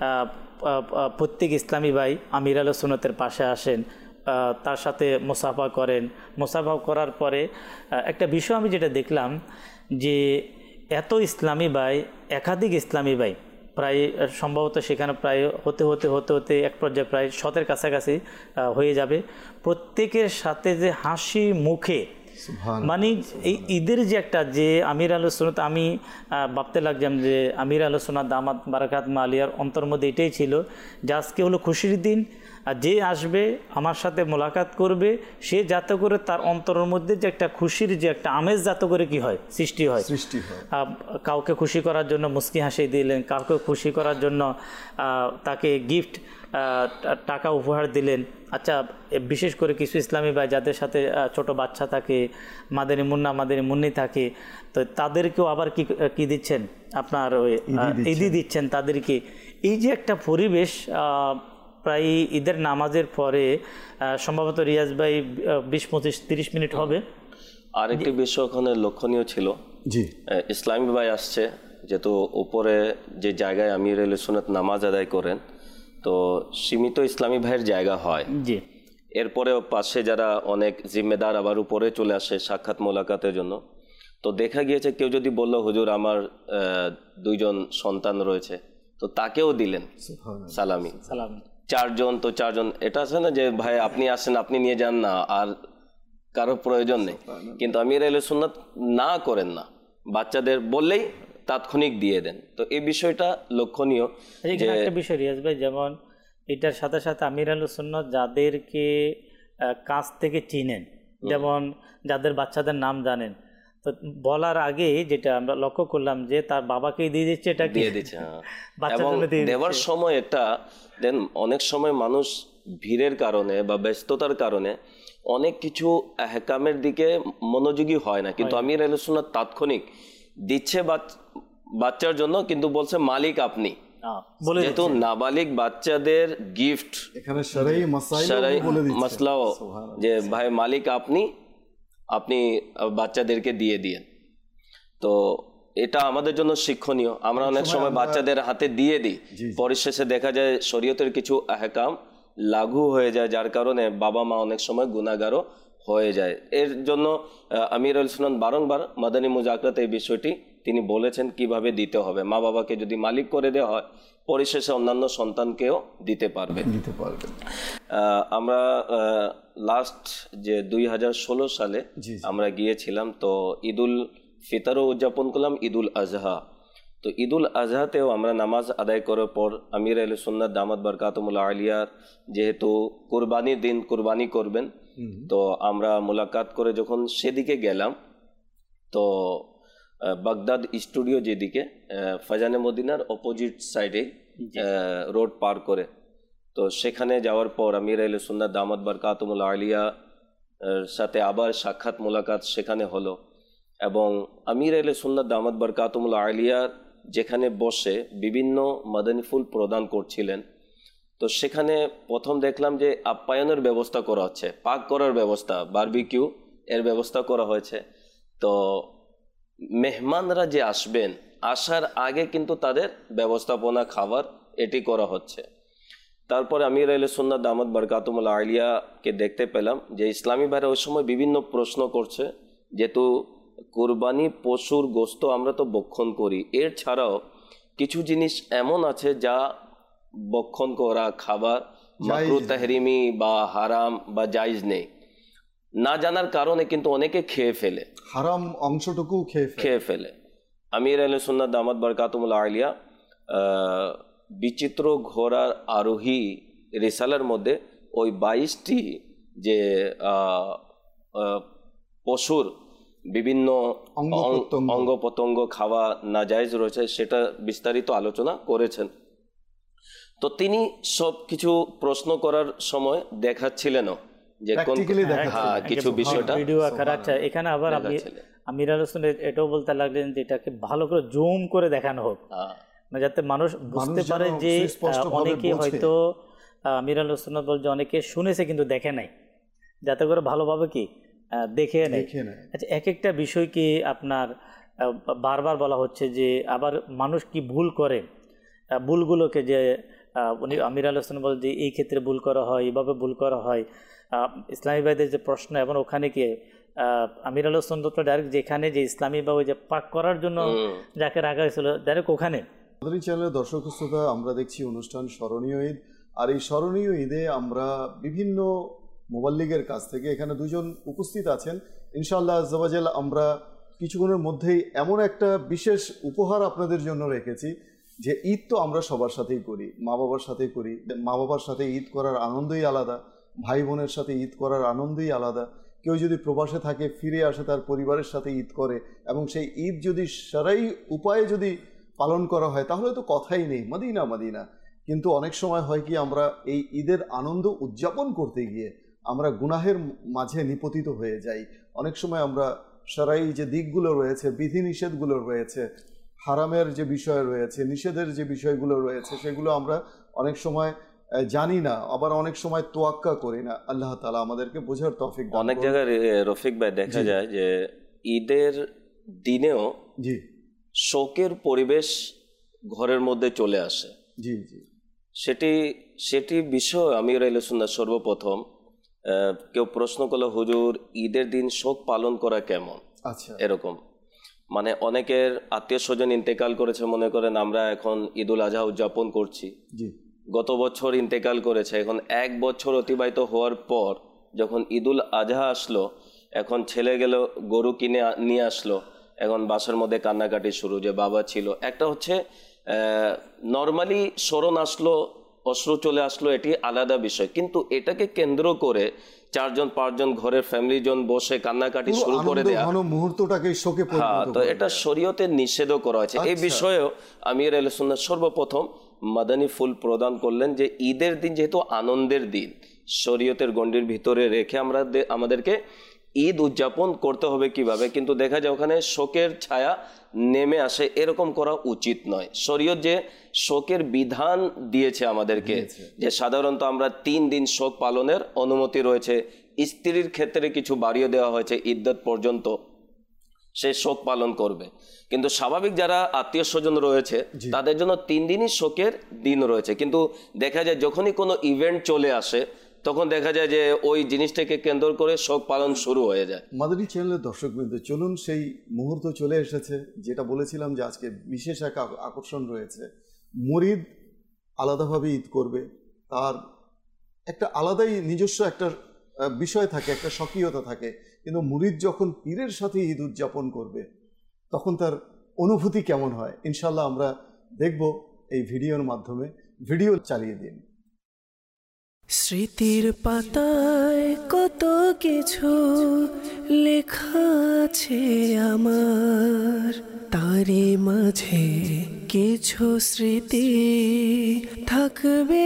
[SPEAKER 5] প্রত্যেক ইসলামী ভাই আমির আহলে সুন্নাতের পাশে আসেন, তার সাথে মুসাফা করেন। মুসাফা করার পরে একটা বিষয় আমি যেটা দেখলাম যে এত ইসলামী ভাই একাধিক ইসলামী ভাই প্রায় সম্ভবত সেখানে প্রায় হতে হতে হতে হতে এক পর্যায়ে প্রায় শতের কাছাকাছি হয়ে যাবে, প্রত্যেকের সাথে যে হাসি মুখে, মানে এই ঈদের যে একটা যে আমির আহলে সুন্নাত, আমি ভাবতে লাগলাম যে আমির আহলে সুন্নাত দামাত বারাকাতুম আলিয়ার অন্তর মধ্যে এটাই ছিল যে আজকে হলো খুশির দিন, আর যে আসবে আমার সাথে মোলাকাত করবে সে যাতে করে তার অন্তরের মধ্যে যে একটা খুশির যে একটা আমেজ যাতে করে কি হয় সৃষ্টি হয় সৃষ্টি হয় কাউকে খুশি করার জন্য মুস্কি হাসি দিলেন, কাউকে খুশি করার জন্য তাকে গিফট টাকা উপহার দিলেন। আচ্ছা, বিশেষ করে কিছু ইসলামী ভাই যাদের সাথে ছোট বাচ্চা থাকে, মাদানী মুন্না মাদানী মুন্নি থাকে, তো তাদেরকেও আবার কি কি দিচ্ছেন আপনার ওই ঈদি দিচ্ছেন তাদেরকে। এই যে একটা পরিবেশ প্রায় ঈদের নামাজের পরে সম্ভবত রিয়াজ ভাই বিশ পঁচিশ তিরিশ মিনিট হবে।
[SPEAKER 4] আরেকটি বিষয় ওখানে লক্ষণীয় ছিল, জি ইসলামী ভাই আসছে যেহেতু উপরে যে জায়গায় আমির আহলে সুন্নাত নামাজ আদায় করেন তো সীমিত ইসলামী ভাইয়ের জায়গা হয়, জি এরপরেও পাশে যারা অনেক জিম্মেদার আবার উপরে চলে আসে সাক্ষাৎ মোলাকাতের জন্য। তো দেখা গিয়েছে কেউ যদি বলল হুজুর আমার দুইজন সন্তান রয়েছে, তো তাকেও দিলেন সালামি সালামি চারজন, তো চারজন এটা আছে না যে ভাই আপনি আসেন আপনি নিয়ে যান না, আর কারোর প্রয়োজন নেই, কিন্তু আমির আহলে সুন্নাত না করেন না, বাচ্চাদের বললেই তাৎক্ষণিক দিয়ে দেন। তো এই বিষয়টা লক্ষণীয়।
[SPEAKER 5] এখানে একটা বিষয় রিয়াজ ভাই, যেমন এটার সাথে সাথে আমির আহলে সুন্নাত যাদেরকে কাছ থেকে চিনেন, যেমন যাদের বাচ্চাদের নাম জানেন, তো বলার আগে যেটা আমরা লক্ষ্য করলাম যে তার বাবাকেই দিয়ে দিচ্ছে, এটা
[SPEAKER 4] দিয়ে দিচ্ছে, এবং দেওয়ার সময় একটা দেন অনেক সময় মানুষ ভিড়ের কারণে বা ব্যস্ততার কারণে অনেক কিছু আহকামের দিকে মনোযোগী হয় না, কিন্তু আমির আহলে সুন্নাত তাৎক্ষণিক দিচ্ছে বাচ্চার জন্য, কিন্তু বলছে মালিক আপনি। যেহেতু নাবালিগ বাচ্চাদের গিফট,
[SPEAKER 2] এখানে শরঈ
[SPEAKER 4] মাসলাও যে ভাই মালিক আপনি, আপনি বাচ্চাদেরকে দিয়ে দিয়েন। তো এটা আমাদের জন্য শিক্ষণীয়। আমরা অনেক সময় বাচ্চাদের হাতে দিয়ে দিই, পরিশেষে দেখা যায় শরীয়তের কিছু আহকাম লাগু হয়ে যায়, যার কারণে বাবা মা অনেক সময় গুনাহগারও হয়ে যায়। এর জন্য আমির আহলে সুন্নাত বারংবার মাদানী মুযাকরাতে এই বিষয়টি তিনি বলেছেন কিভাবে দিতে হবে। মা বাবাকে যদি মালিক করে দেওয়া হয়, পরিশেষে অন্যান্য সন্তানকেও দিতে পারবে
[SPEAKER 2] দিতে পারবে
[SPEAKER 4] আমরা লাস্ট যে দুই হাজার ষোলো সালে আমরা গিয়েছিলাম, তো ঈদুল ফিতরও উদযাপন করলাম, ঈদুল আজহা। তো ঈদুল আজহাতেও আমরা নামাজ আদায় করার পর আমির আহলে সুন্নাত দামাত বরকাতুহুল আলিয়ার যেহেতু কুরবানির দিন কুরবানি করবেন, তো আমরা মোলাকাত করে যখন সেদিকে গেলাম, তো বাগদাদ স্টুডিও যেদিকে ফাজানে মদিনার অপোজিট সাইডে রোড পার করে, তো সেখানে যাওয়ার পর আমির আহলে সুন্নাত দামাত বরকাতুহুল আলিয়া সাথে আবার সাক্ষাৎ মোলাকাত সেখানে হলো, এবং আমির আহলে সুন্নাত দামাত বরকাতুহুল আলিয়া যেখানে বসে বিভিন্ন মাদানী ফুল প্রদান করছিলেন, তো সেখানে প্রথম দেখলাম যে আপ্যায়নের ব্যবস্থা করা হচ্ছে, পাক করার ব্যবস্থা, বারবিকিউ এর ব্যবস্থা করা হয়েছে। তো মেহমানরা যে আসবেন, আসার আগে কিন্তু তাদের ব্যবস্থাপনা খাবার এটি করা হচ্ছে। তারপরে আমির আহলে সুন্নাত দামাত বরকাতুহুল আলিয়াকে দেখতে পেলাম যে ইসলামী ভাইরা ওই সময় বিভিন্ন প্রশ্ন করছে, যেহেতু কুরবানি পশুর গোস্ত আমরা তো ভক্ষণ করি, এর ছাড়াও কিছু জিনিস এমন আছে যা ভক্ষণ করা খাবার মাকরুহ তাহরিমি বা হারাম বা জায়েজ নেই, না জানার কারণে কিন্তু অনেকে খেয়ে ফেলে,
[SPEAKER 2] হারাম অংশটুকু খেয়ে
[SPEAKER 4] খেয়ে ফেলে। আমির আহলে সুন্নাত দামাত বরকাতুহুল আলিয়া বিচিত্র ঘোড়ার আরোহী রিসালার মধ্যে ওই বাইশটি যে পশুর বিভিন্ন অঙ্গ প্রত্যঙ্গ খাওয়া নাজায়েজ রয়েছে সেটা বিস্তারিত আলোচনা করেছেন। তো তিনি সব কিছু প্রশ্ন করার সময় দেখাচ্ছিলেন যে হ্যাঁ কিছু বিষয়টা
[SPEAKER 5] ভিডিও আকারে। আচ্ছা, এখানে আবার আপনি আমির আহলে সুন্নাত এটাও বলতে লাগলেন যে এটাকে ভালো করে জুম করে দেখানো হোক, যাতে মানুষ বুঝতে পারে যে অনেকে হয়তো আমির আহলে সুন্নাত বলছে অনেকে শুনেছে কিন্তু দেখে নাই, যাতে করে ভালোভাবে কি দেখে নেয়। আচ্ছা, এক একটা বিষয় কি আপনার বারবার বলা হচ্ছে যে আবার মানুষ কি ভুল করে, ভুলগুলোকে যে উনি আমির আহলে সুন্নাত বলে যে এই ক্ষেত্রে ভুল করা হয়, এইভাবে ভুল করা হয়, ইসলামী ভাইদের যে প্রশ্ন, এবং ওখানে কি আমির আহলে সুন্নাত ডাইরেক্ট যেখানে যে ইসলামী বা ওই যে পাক করার জন্য যাকে রাখা হয়েছিল ডাইরেক্ট ওখানে।
[SPEAKER 2] চ্যানেলের দর্শক শ্রোতা, আমরা দেখছি অনুষ্ঠান স্মরণীয় ঈদ, আর এই স্মরণীয় ঈদে আমরা বিভিন্ন মুবাল্লিগের কাছ থেকে এখানে দুজন উপস্থিত আছেন। ইনশাআল্লাহ আজ্জাওয়াজাল আমরা কিছুক্ষণের মধ্যেই এমন একটা বিশেষ উপহার আপনাদের জন্য রেখেছি যে ঈদ তো আমরা সবার সাথেই করি, মা বাবার সাথেই করি, মা বাবার সাথে ঈদ করার আনন্দই আলাদা, ভাই বোনের সাথে ঈদ করার আনন্দই আলাদা। কেউ যদি প্রবাসে থাকে ফিরে আসে তার পরিবারের সাথে ঈদ করে, এবং সেই ঈদ যদি শরঈ উপায়ে যদি পালন করা হয় তাহলে তো কথাই নেই, মদিনা মদিনা। কিন্তু অনেক সময় হয় কি, আমরা এই ঈদের আনন্দ উদযাপন করতে গিয়ে আমরা গুনাহের মাঝে নিপতিত হয়ে যাই। অনেক সময় আমরা শরঈ যে দিকগুলো রয়েছে, বিধিনিষেধগুলো রয়েছে, হারামের যে বিষয় রয়েছে, নিষেধের যে বিষয়গুলো রয়েছে, সেগুলো আমরা অনেক সময় জানি না, আবার অনেক সময় তোয়াক্কা করি না। আল্লাহ তাআলা আমাদেরকে বোঝার তৌফিক দান করুন।
[SPEAKER 4] অনেক জায়গায় রফিক ভাই দেখা যায় যে ঈদের দিনেও
[SPEAKER 2] জি
[SPEAKER 4] শোকের পরিবেশ ঘরের মধ্যে চলে আসে।
[SPEAKER 2] জি জি
[SPEAKER 4] সেটি সেটি বিষয় আমির আহলে সুন্নাত সর্বপ্রথম কেউ প্রশ্ন করলো, হুজুর ঈদের দিন শোক পালন করা কেমন?
[SPEAKER 2] আচ্ছা,
[SPEAKER 4] এরকম মানে অনেকের আত্মীয় স্বজন ইন্তেকাল করেছে, মনে করেন আমরা এখন ঈদুল আজহা উদযাপন করছি,
[SPEAKER 2] জি
[SPEAKER 4] গত বছর ইন্তেকাল করেছে, এখন এক বছর অতিবাহিত হওয়ার পর যখন ঈদুল আজহা আসলো এখন ছেলে গেল গরু কিনে আ- নিয়ে আসলো, এখন বাসার মধ্যে কান্নাকাটি শুরু যে বাবা ছিল। একটা হচ্ছে নর্মালি স্মরণ আসলো, অশ্রু চলে আসলো, এটি আলাদা বিষয়, কিন্তু এটাকে কেন্দ্র করে চারজন পাঁচজন ঘরের ফ্যামিলি জন বসে কান্নাকাটি
[SPEAKER 2] পুরো
[SPEAKER 4] শুরু করে
[SPEAKER 2] আনন্দ
[SPEAKER 4] দেয়া,
[SPEAKER 2] ঘন মুহূর্তটাকে শোকে
[SPEAKER 4] হ্যাঁ,
[SPEAKER 2] পরিণত
[SPEAKER 4] তো
[SPEAKER 2] করে
[SPEAKER 4] এটা
[SPEAKER 2] দেয়া।
[SPEAKER 4] শরীয়তে নিষেধও করা হয়েছে। এই
[SPEAKER 2] আচ্ছা।
[SPEAKER 4] বিষয়েও আমির আহলে সুন্নাত সর্বপ্রথম মাদানী ফুল প্রদান করলেন যে ঈদের দিন যেহেতু আনন্দের দিন, শরীয়তের গণ্ডির ভিতরে রেখে আমরা দে- আমাদেরকে ঈদ উদযাপন করতে হবে কিভাবে, কিন্তু দেখা যায় ওখানে শোকের ছায়া নেমে আসে, এরকম করা উচিত নয়। শরীয়ত যে শোকের বিধান দিয়েছে আমাদেরকে, যে সাধারণত আমরা তিন দিন শোক পালনের অনুমতি রয়েছে, স্ত্রীর ক্ষেত্রে কিছু বাড়িয়ে দেওয়া হয়েছে ইদ্যত পর্যন্ত সে শোক পালন করবে, কিন্তু স্বাভাবিক যারা আত্মীয় স্বজন রয়েছে তাদের জন্য তিন দিনই শোকের দিন রয়েছে। কিন্তু দেখা যায় যখনই কোনো ইভেন্ট চলে আসে তখন দেখা যায় যে ওই জিনিসটাকে কেন্দ্র করে শোক পালন শুরু হয়ে যায়।
[SPEAKER 2] মাদানী চ্যানেলের দর্শকবৃন্দ, চলুন সেই মুহূর্ত চলে এসেছে যেটা বলেছিলাম যে আজকে বিশেষ এক আক- আকর্ষণ রয়েছে। মুরিদ আলাদাভাবে ঈদ করবে, তার একটা আলাদাই নিজস্ব একটা আহ, বিষয় থাকে, একটা স্বকীয়তা থাকে, কিন্তু মুরিদ যখন পীরের সাথে ঈদ উদযাপন করবে তখন তার অনুভূতি কেমন হয় ইনশাল্লাহ আমরা দেখব এই ভিডিওর মাধ্যমে। ভিডিও চালিয়ে দিন।
[SPEAKER 1] স্মৃতির পাতায় কত কিছু লেখা আছে আমার, তারে মাঝে কিছু স্মৃতি থাকবে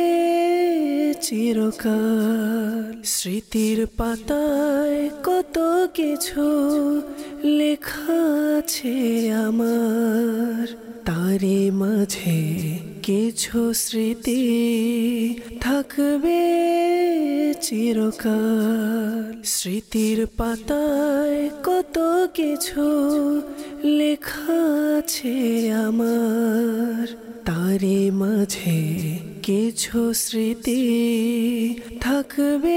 [SPEAKER 1] চিরকাল। স্মৃতির পাতায় কত কিছু লেখা আছে আমার, তারে মাঝে কিছু স্মৃতি থাকবে চিরকাল। স্মৃতির পাতায় কত কিছু লেখা আছে আমার, তারে মাঝে কিছু স্মৃতি থাকবে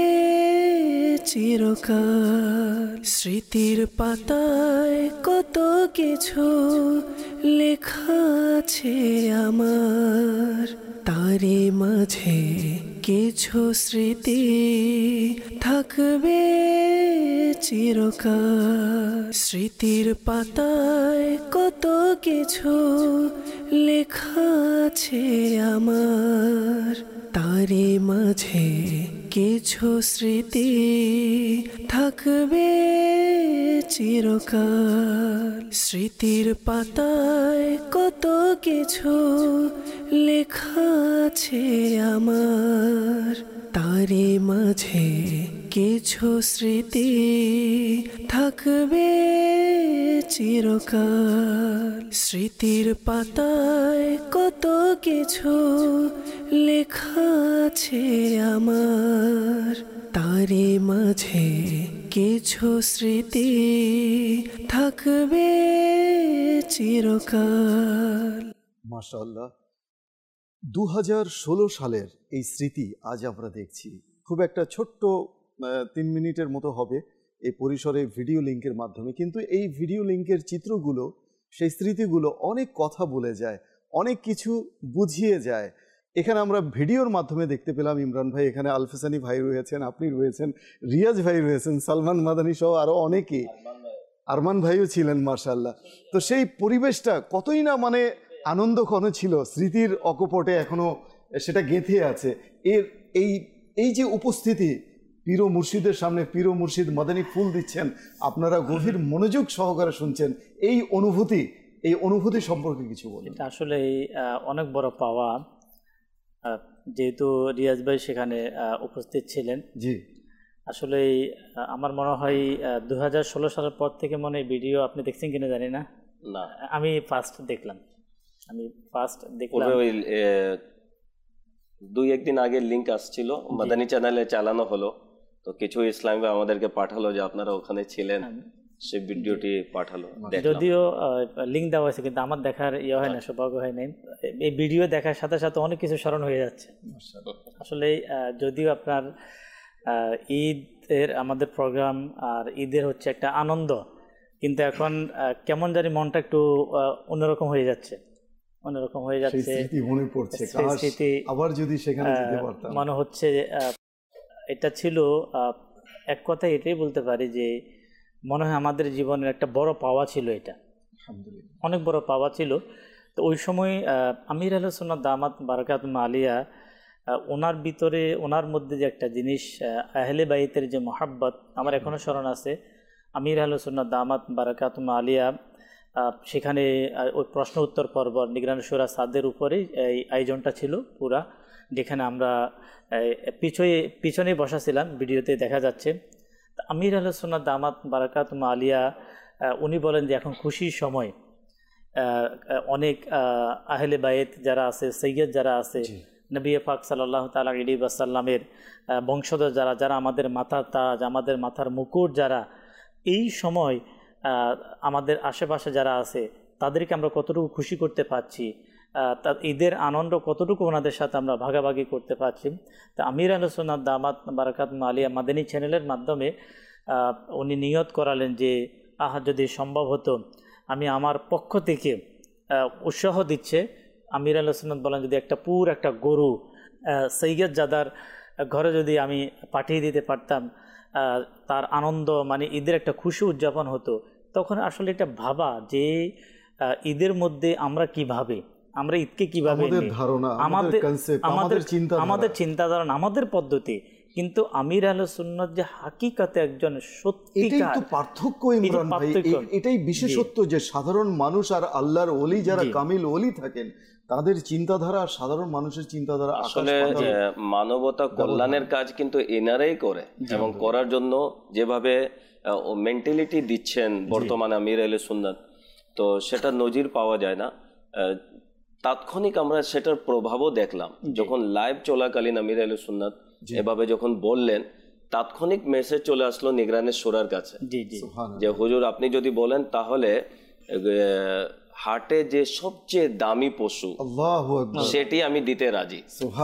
[SPEAKER 1] চিরকাল। স্মৃতির পাতায় কত কিছু লেখা আছে আমার, তারে মাঝে কিছু স্মৃতি থাকবে চিরকাল। স্মৃতির পাতায় কত কিছু লেখা আছে আমার, তারে মাঝে কিছু স্মৃতি থাকবে চিরকাল। স্মৃতির পাতায় কত কিছু লেখা আছে আমার, তারে মাঝে কিছু স্মৃতি থাকবে চিরকাল। স্মৃতির পাতায় কত কিছু লেখা আছে আমার, তারে মাঝে কিছু স্মৃতি থাকবে চিরকাল।
[SPEAKER 2] মাশাআল্লাহ, দু হাজার ষোলো সালের এই স্মৃতি আজ আমরা দেখছি। খুব একটা ছোট্ট আহ, তিন মিনিটের মতো হবে এই পরিসরে ভিডিও লিঙ্কের মাধ্যমে, কিন্তু এই ভিডিও লিঙ্কের চিত্রগুলো সেই স্মৃতিগুলো অনেক কথা বলে যায়, অনেক কিছু বুঝিয়ে যায়। এখানে আমরা ভিডিওর মাধ্যমে দেখতে পেলাম ইমরান ভাই, এখানে আলফেসানি ভাই রয়েছেন, আপনি রয়েছেন, রিয়াজ ভাই রয়েছেন, সালমান মাদানী সহ আরও অনেকে, আরমান ভাইও ছিলেন মাশাআল্লাহ। তো সেই পরিবেশটা কতই না মানে আনন্দঘন ছিল, স্মৃতির অকপটে এখনো সেটা গেঁথে আছে। এর এই এই যে উপস্থিতি, পীর ও মুর্শিদের সামনে পীর ও মুর্শিদ মাদানী ফুল দিচ্ছেন, আপনারা গভীর মনোযোগ সহকারে শুনছেন, এই অনুভূতি এই অনুভূতি সম্পর্কে কিছু বলুন।
[SPEAKER 5] এটা আসলে অনেক বড় পাওয়া, আহ, যেহেতু রিয়াজ ভাই সেখানে আহ, উপস্থিত ছিলেন।
[SPEAKER 2] জি,
[SPEAKER 5] আসলে আমার মনে হয় দু হাজার ষোলো সালের পর থেকে মনে হয় ভিডিও আপনি দেখছেন কিনা জানি না,
[SPEAKER 4] না,
[SPEAKER 5] আমি ফার্স্ট দেখলাম আমি ফার্স্ট দেখলাম
[SPEAKER 4] পূর্বে ওই এ, দুই একদিন আগে লিংক আসছিল, মাদানী চ্যানেলে চালানো হলো, তো কিছু ইসলামী ভাই আমাদেরকে পাঠালো যে আপনারা ওখানে ছিলেন, সেই ভিডিওটি পাঠালো, দেখলাম।
[SPEAKER 5] যদিও লিঙ্ক দেওয়া হয়েছে কিন্তু আমার দেখার ইয়ে হয় না, সৌভাগ্য হয় নাই। এই ভিডিও দেখার সাথে সাথে অনেক কিছু স্মরণ হয়ে যাচ্ছে আসলে। আহ, যদিও আপনার আহ, ঈদের আমাদের প্রোগ্রাম আর ঈদের হচ্ছে একটা আনন্দ, কিন্তু এখন আহ, কেমন জানি মনটা একটু আহ, অন্যরকম হয়ে যাচ্ছে অন্যরকম হয়ে
[SPEAKER 2] সেই
[SPEAKER 5] যাচ্ছে
[SPEAKER 2] স্মৃতি মনে পড়ছে,
[SPEAKER 5] সেই
[SPEAKER 2] কাশ
[SPEAKER 5] স্মৃতি,
[SPEAKER 2] আবার যদি সেখানে যেতে পারতাম।
[SPEAKER 5] মনে হচ্ছে আহ, এটা ছিল আহ, এক কথায় এটাই বলতে পারি যে মনে হয় আমাদের জীবনের একটা বড় পাওয়া ছিল, এটা অনেক বড় পাওয়া ছিল। তো ওই সময় আমির আহলে সুন্নাত দামাত বারাকাতুহুম আলিয়া, ওনার ভিতরে ওনার মধ্যে যে একটা জিনিস আহলে বাইতের যে মহাব্বত, আমার এখনও স্মরণ আছে। আমির আহলে সুন্নাত দামাত বারাকাতুহুম আলিয়া সেখানে ওই প্রশ্ন উত্তর পর্ব নিগরান শুরা সাদের উপরেই এই আয়োজনটা ছিল পুরা, যেখানে আমরা পিছনে পিছনে বসা ছিলাম, ভিডিওতে দেখা যাচ্ছে। আমির আহলে সুন্নাত দামাত বারাকাতুহুম আলিয়া উনি বলেন যে এখন খুশির সময়, অনেক আহলে বাইত যারা আছে, সৈয়দ যারা আছে, নবী পাক সাল্লাল্লাহু তাআলা আলাইহি ওয়াসাল্লামের বংশধর যারা যারা আমাদের মাথার তাজ, আমাদের মাথার মুকুট যারা, এই সময় আমাদের আশেপাশে যারা আছে তাদেরকে আমরা কতটুকু খুশি করতে পারছি, তার ঈদের আনন্দ কতটুকু ওনাদের সাথে আমরা ভাগাভাগি করতে পারছি। তা আমির আহলে সুন্নাত দামাত বারাকাতুহুম আলিয়া মাদানী চ্যানেলের মাধ্যমে উনি নিয়ত করালেন যে আহা যদি সম্ভব হতো আমি আমার পক্ষ থেকে উৎসাহ দিচ্ছে, আমির আহলে সুন্নাত বলেন যদি একটা পুর একটা গরু সৈয়দ জাদার ঘরে যদি আমি পাঠিয়ে দিতে পারতাম, তার আনন্দ মানে ঈদের একটা খুশি উদযাপন হতো। তখন আসলে এটা ভাবা যে ঈদের মধ্যে আমরা কিভাবে, আমরা ঈদকে কিভাবে আমাদের আমাদের চিন্তাধারা, আমাদের পদ্ধতি, কিন্তু আমির আহলে সুন্নাত যে হাকিকাতে একজন সত্যিকার
[SPEAKER 2] পার্থক্য, ইমরান ভাই এটাই বিশেষত্ব যে সাধারণ মানুষ আর আল্লাহর ওলি যারা কামিল ওলি থাকেন তাদের চিন্তাধারা আর সাধারণ মানুষের চিন্তাধারা
[SPEAKER 4] আসলে মানবতা কল্যাণের কাজ কিন্তু এনারাই করে, এবং করার জন্য যেভাবে মেন্টালিটি দিচ্ছেন বর্তমানে আমির আহলে সুন্নাত, তো সেটা নজির পাওয়া যায় না। তাৎক্ষণিক আমরা সেটার প্রভাবও দেখলাম যখন লাইভ চলাকালীন আমির আহলে সুন্নাত এভাবে যখন বললেন, তাৎক্ষণিক মেসেজ চলে আসলো নিগরানের শোরার কাছে যে হুজুর আপনি যদি বলেন তাহলে হাটে যে সবচেয়ে দামি পশু সেটি আমি দিতে রাজি।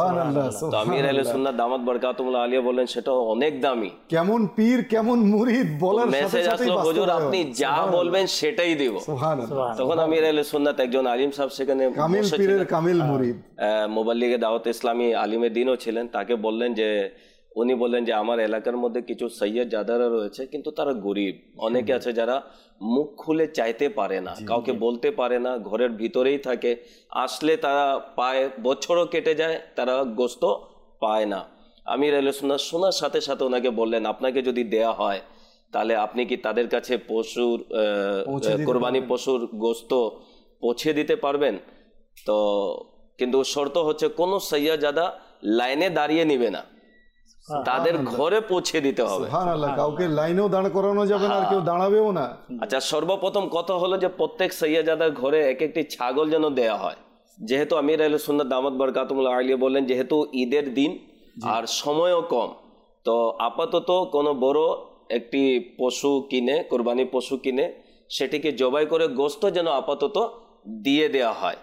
[SPEAKER 4] তো আমির আহলে সুন্নাত দামাত বারাকাতুহুম আলিয়া বলেন সেটা অনেক দামি।
[SPEAKER 2] কেমন পীর কেমন মুরিদ বলার
[SPEAKER 4] মেসেজ আসলো হুজুর আপনি যা বলবেন সেটাই দিব। তখন আমির আহলে সুন্নাত একজন আলিম সাহেব সেখানে
[SPEAKER 2] কামিল পীরের কামিল মুরিদ,
[SPEAKER 4] মুবাল্লিগে দাওয়াত ইসলামী আলিমে দ্বীনও ছিলেন, তাকে বললেন যে উনি বললেন যে আমার এলাকার মধ্যে কিছু সৈয়দ জাদারা রয়েছে কিন্তু তারা গরিব, অনেকে আছে যারা মুখ খুলে চাইতে পারে না, কাউকে বলতে পারে না, ঘরের ভিতরেই থাকে, আসলে তারা পায়, বছরও কেটে যায় তারা গোস্ত পায় না। আমির আহলে সুন্নাত শোনার সাথে সাথে ওনাকে বললেন আপনাকে যদি দেয়া হয় তাহলে আপনি কি তাদের কাছে পশুর কোরবানি পশুর গোস্ত পৌঁছে দিতে পারবেন? তো কিন্তু শর্ত হচ্ছে কোনো সৈয়দ জাদা লাইনে দাঁড়িয়ে নিবে না, তাদের ঘরে পৌঁছে দিতে হবে।
[SPEAKER 2] সুবহানাল্লাহ, কাউকে লাইনেও দাঁড় করানো যাবে না আর কেউ দাঁড়াবেও না।
[SPEAKER 4] আচ্ছা, সর্বপ্রথম কথা হলো যে প্রত্যেক সৈয়দাদের ঘরে এক একটি ছাগল যেন দেয়া হয়, যেহেতু আমির আহলে সুন্নাত দামাত বারাকাতুহুম আলিয়া বললেন যেহেতু ঈদের দিন আর সময়ও কম, তো আপাতত কোনো বড় একটি পশু কিনে, কোরবানি পশু কিনে সেটিকে জবাই করে গোস্ত যেন আপাতত দিয়ে দেয়া হয়।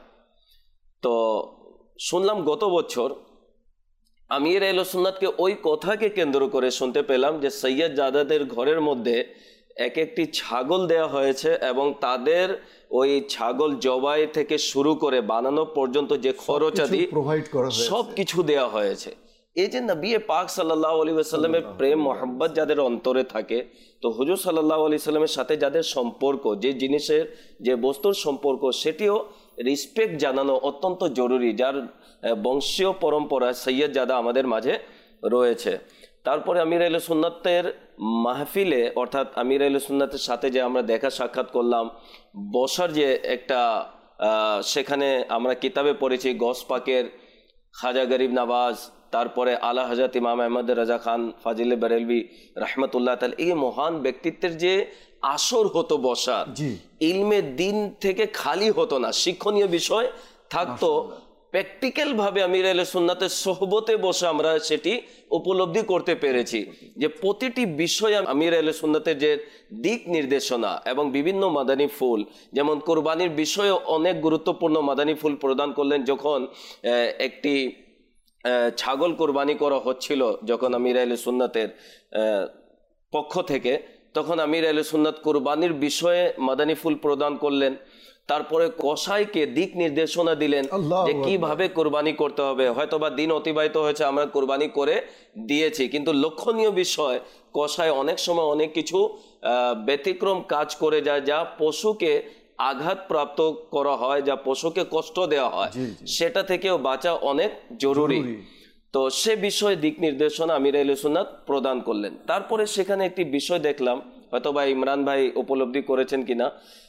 [SPEAKER 4] তো শুনলাম গত বছর আমির আহলে সুন্নাতকে ওই কথাকে কেন্দ্র করে শুনতে পেলাম যে সৈয়দ জাদাদের ঘরের মধ্যে এক একটি ছাগল দেয়া হয়েছে এবং তাদের ওই ছাগল জবাই থেকে শুরু করে বানানো পর্যন্ত যে খরচাদি সব কিছু দেয়া হয়েছে। এই যে নবী পাক সাল্লাল্লাহু আলাইহি ওয়াসাল্লামের প্রেম মোহাব্বত যাদের অন্তরে থাকে, তো হুজুর সাল্লাল্লাহু আলাইহি সাল্লামের সাথে যাদের সম্পর্ক, যে জিনিসের যে বস্তুর সম্পর্ক, সেটিও রেসপেক্ট জানানো অত্যন্ত জরুরি, যার বংশীয় পরম্পরা সৈয়দ জাদা আমাদের মাঝে রয়েছে। তারপরে আমির আহলে সুন্নাতের মাহফিলে, অর্থাৎ আমির আহলে সুন্নাতের সাথে যে আমরা দেখা সাক্ষাৎ করলাম, বসার যে একটা সেখানে আমরা কিতাবে পড়েছি গস পাকের খাজা গরিব নওয়াজ, তারপরে আলা হযরত ইমাম আহমদ রাজা খান ফাজিলে বেরেলভি রহমতুল্লাহ তাআলা, এই মহান ব্যক্তিত্বের যে আসর হতো বসার, ইলমে দিন থেকে খালি হতো না, শিক্ষণীয় বিষয় থাকতো। প্র্যাকটিক্যাল ভাবে আমির আহলে সুন্নাতের সোহবতে বসে আমরা সেটি উপলব্ধি করতে পেরেছি যে প্রতিটি বিষয়ে আমির আহলে সুন্নাতের যে দিক নির্দেশনা এবং বিভিন্ন মাদানী ফুল, যেমন কোরবানির বিষয়ে অনেক গুরুত্বপূর্ণ মাদানী ফুল প্রদান করলেন। যখন একটি ছাগল কোরবানি করা হচ্ছিল যখন আমির আহলে সুন্নাতের পক্ষ থেকে, তখন আমির আহলে সুন্নাত কোরবানির বিষয়ে মাদানী ফুল প্রদান করলেন। তারপরে কসাইকে দিক নির্দেশনা দিলেন যে কিভাবে কোরবানি করতে হবে। হয়তোবা দিন অতিবাহিত হয়েছে, আমরা কোরবানি করে দিয়েছি, কিন্তু লক্ষণীয় বিষয় কসাই অনেক সময় অনেক কিছু ব্যতিক্রম কাজ করে যায়, যা পশুকে আঘাতপ্রাপ্ত করা হয়, যা পশুকে কষ্ট দেওয়া হয়, সেটা থেকেও বাঁচা অনেক জরুরি। তো সে বিষয়ে দিক নির্দেশনা আমির আহলে সুন্নাত প্রদান করলেন। তারপরে সেখানে একটি বিষয় দেখলাম, হয়তো বা ইমরান ভাই উপলব্ধি করেছেন কিনা,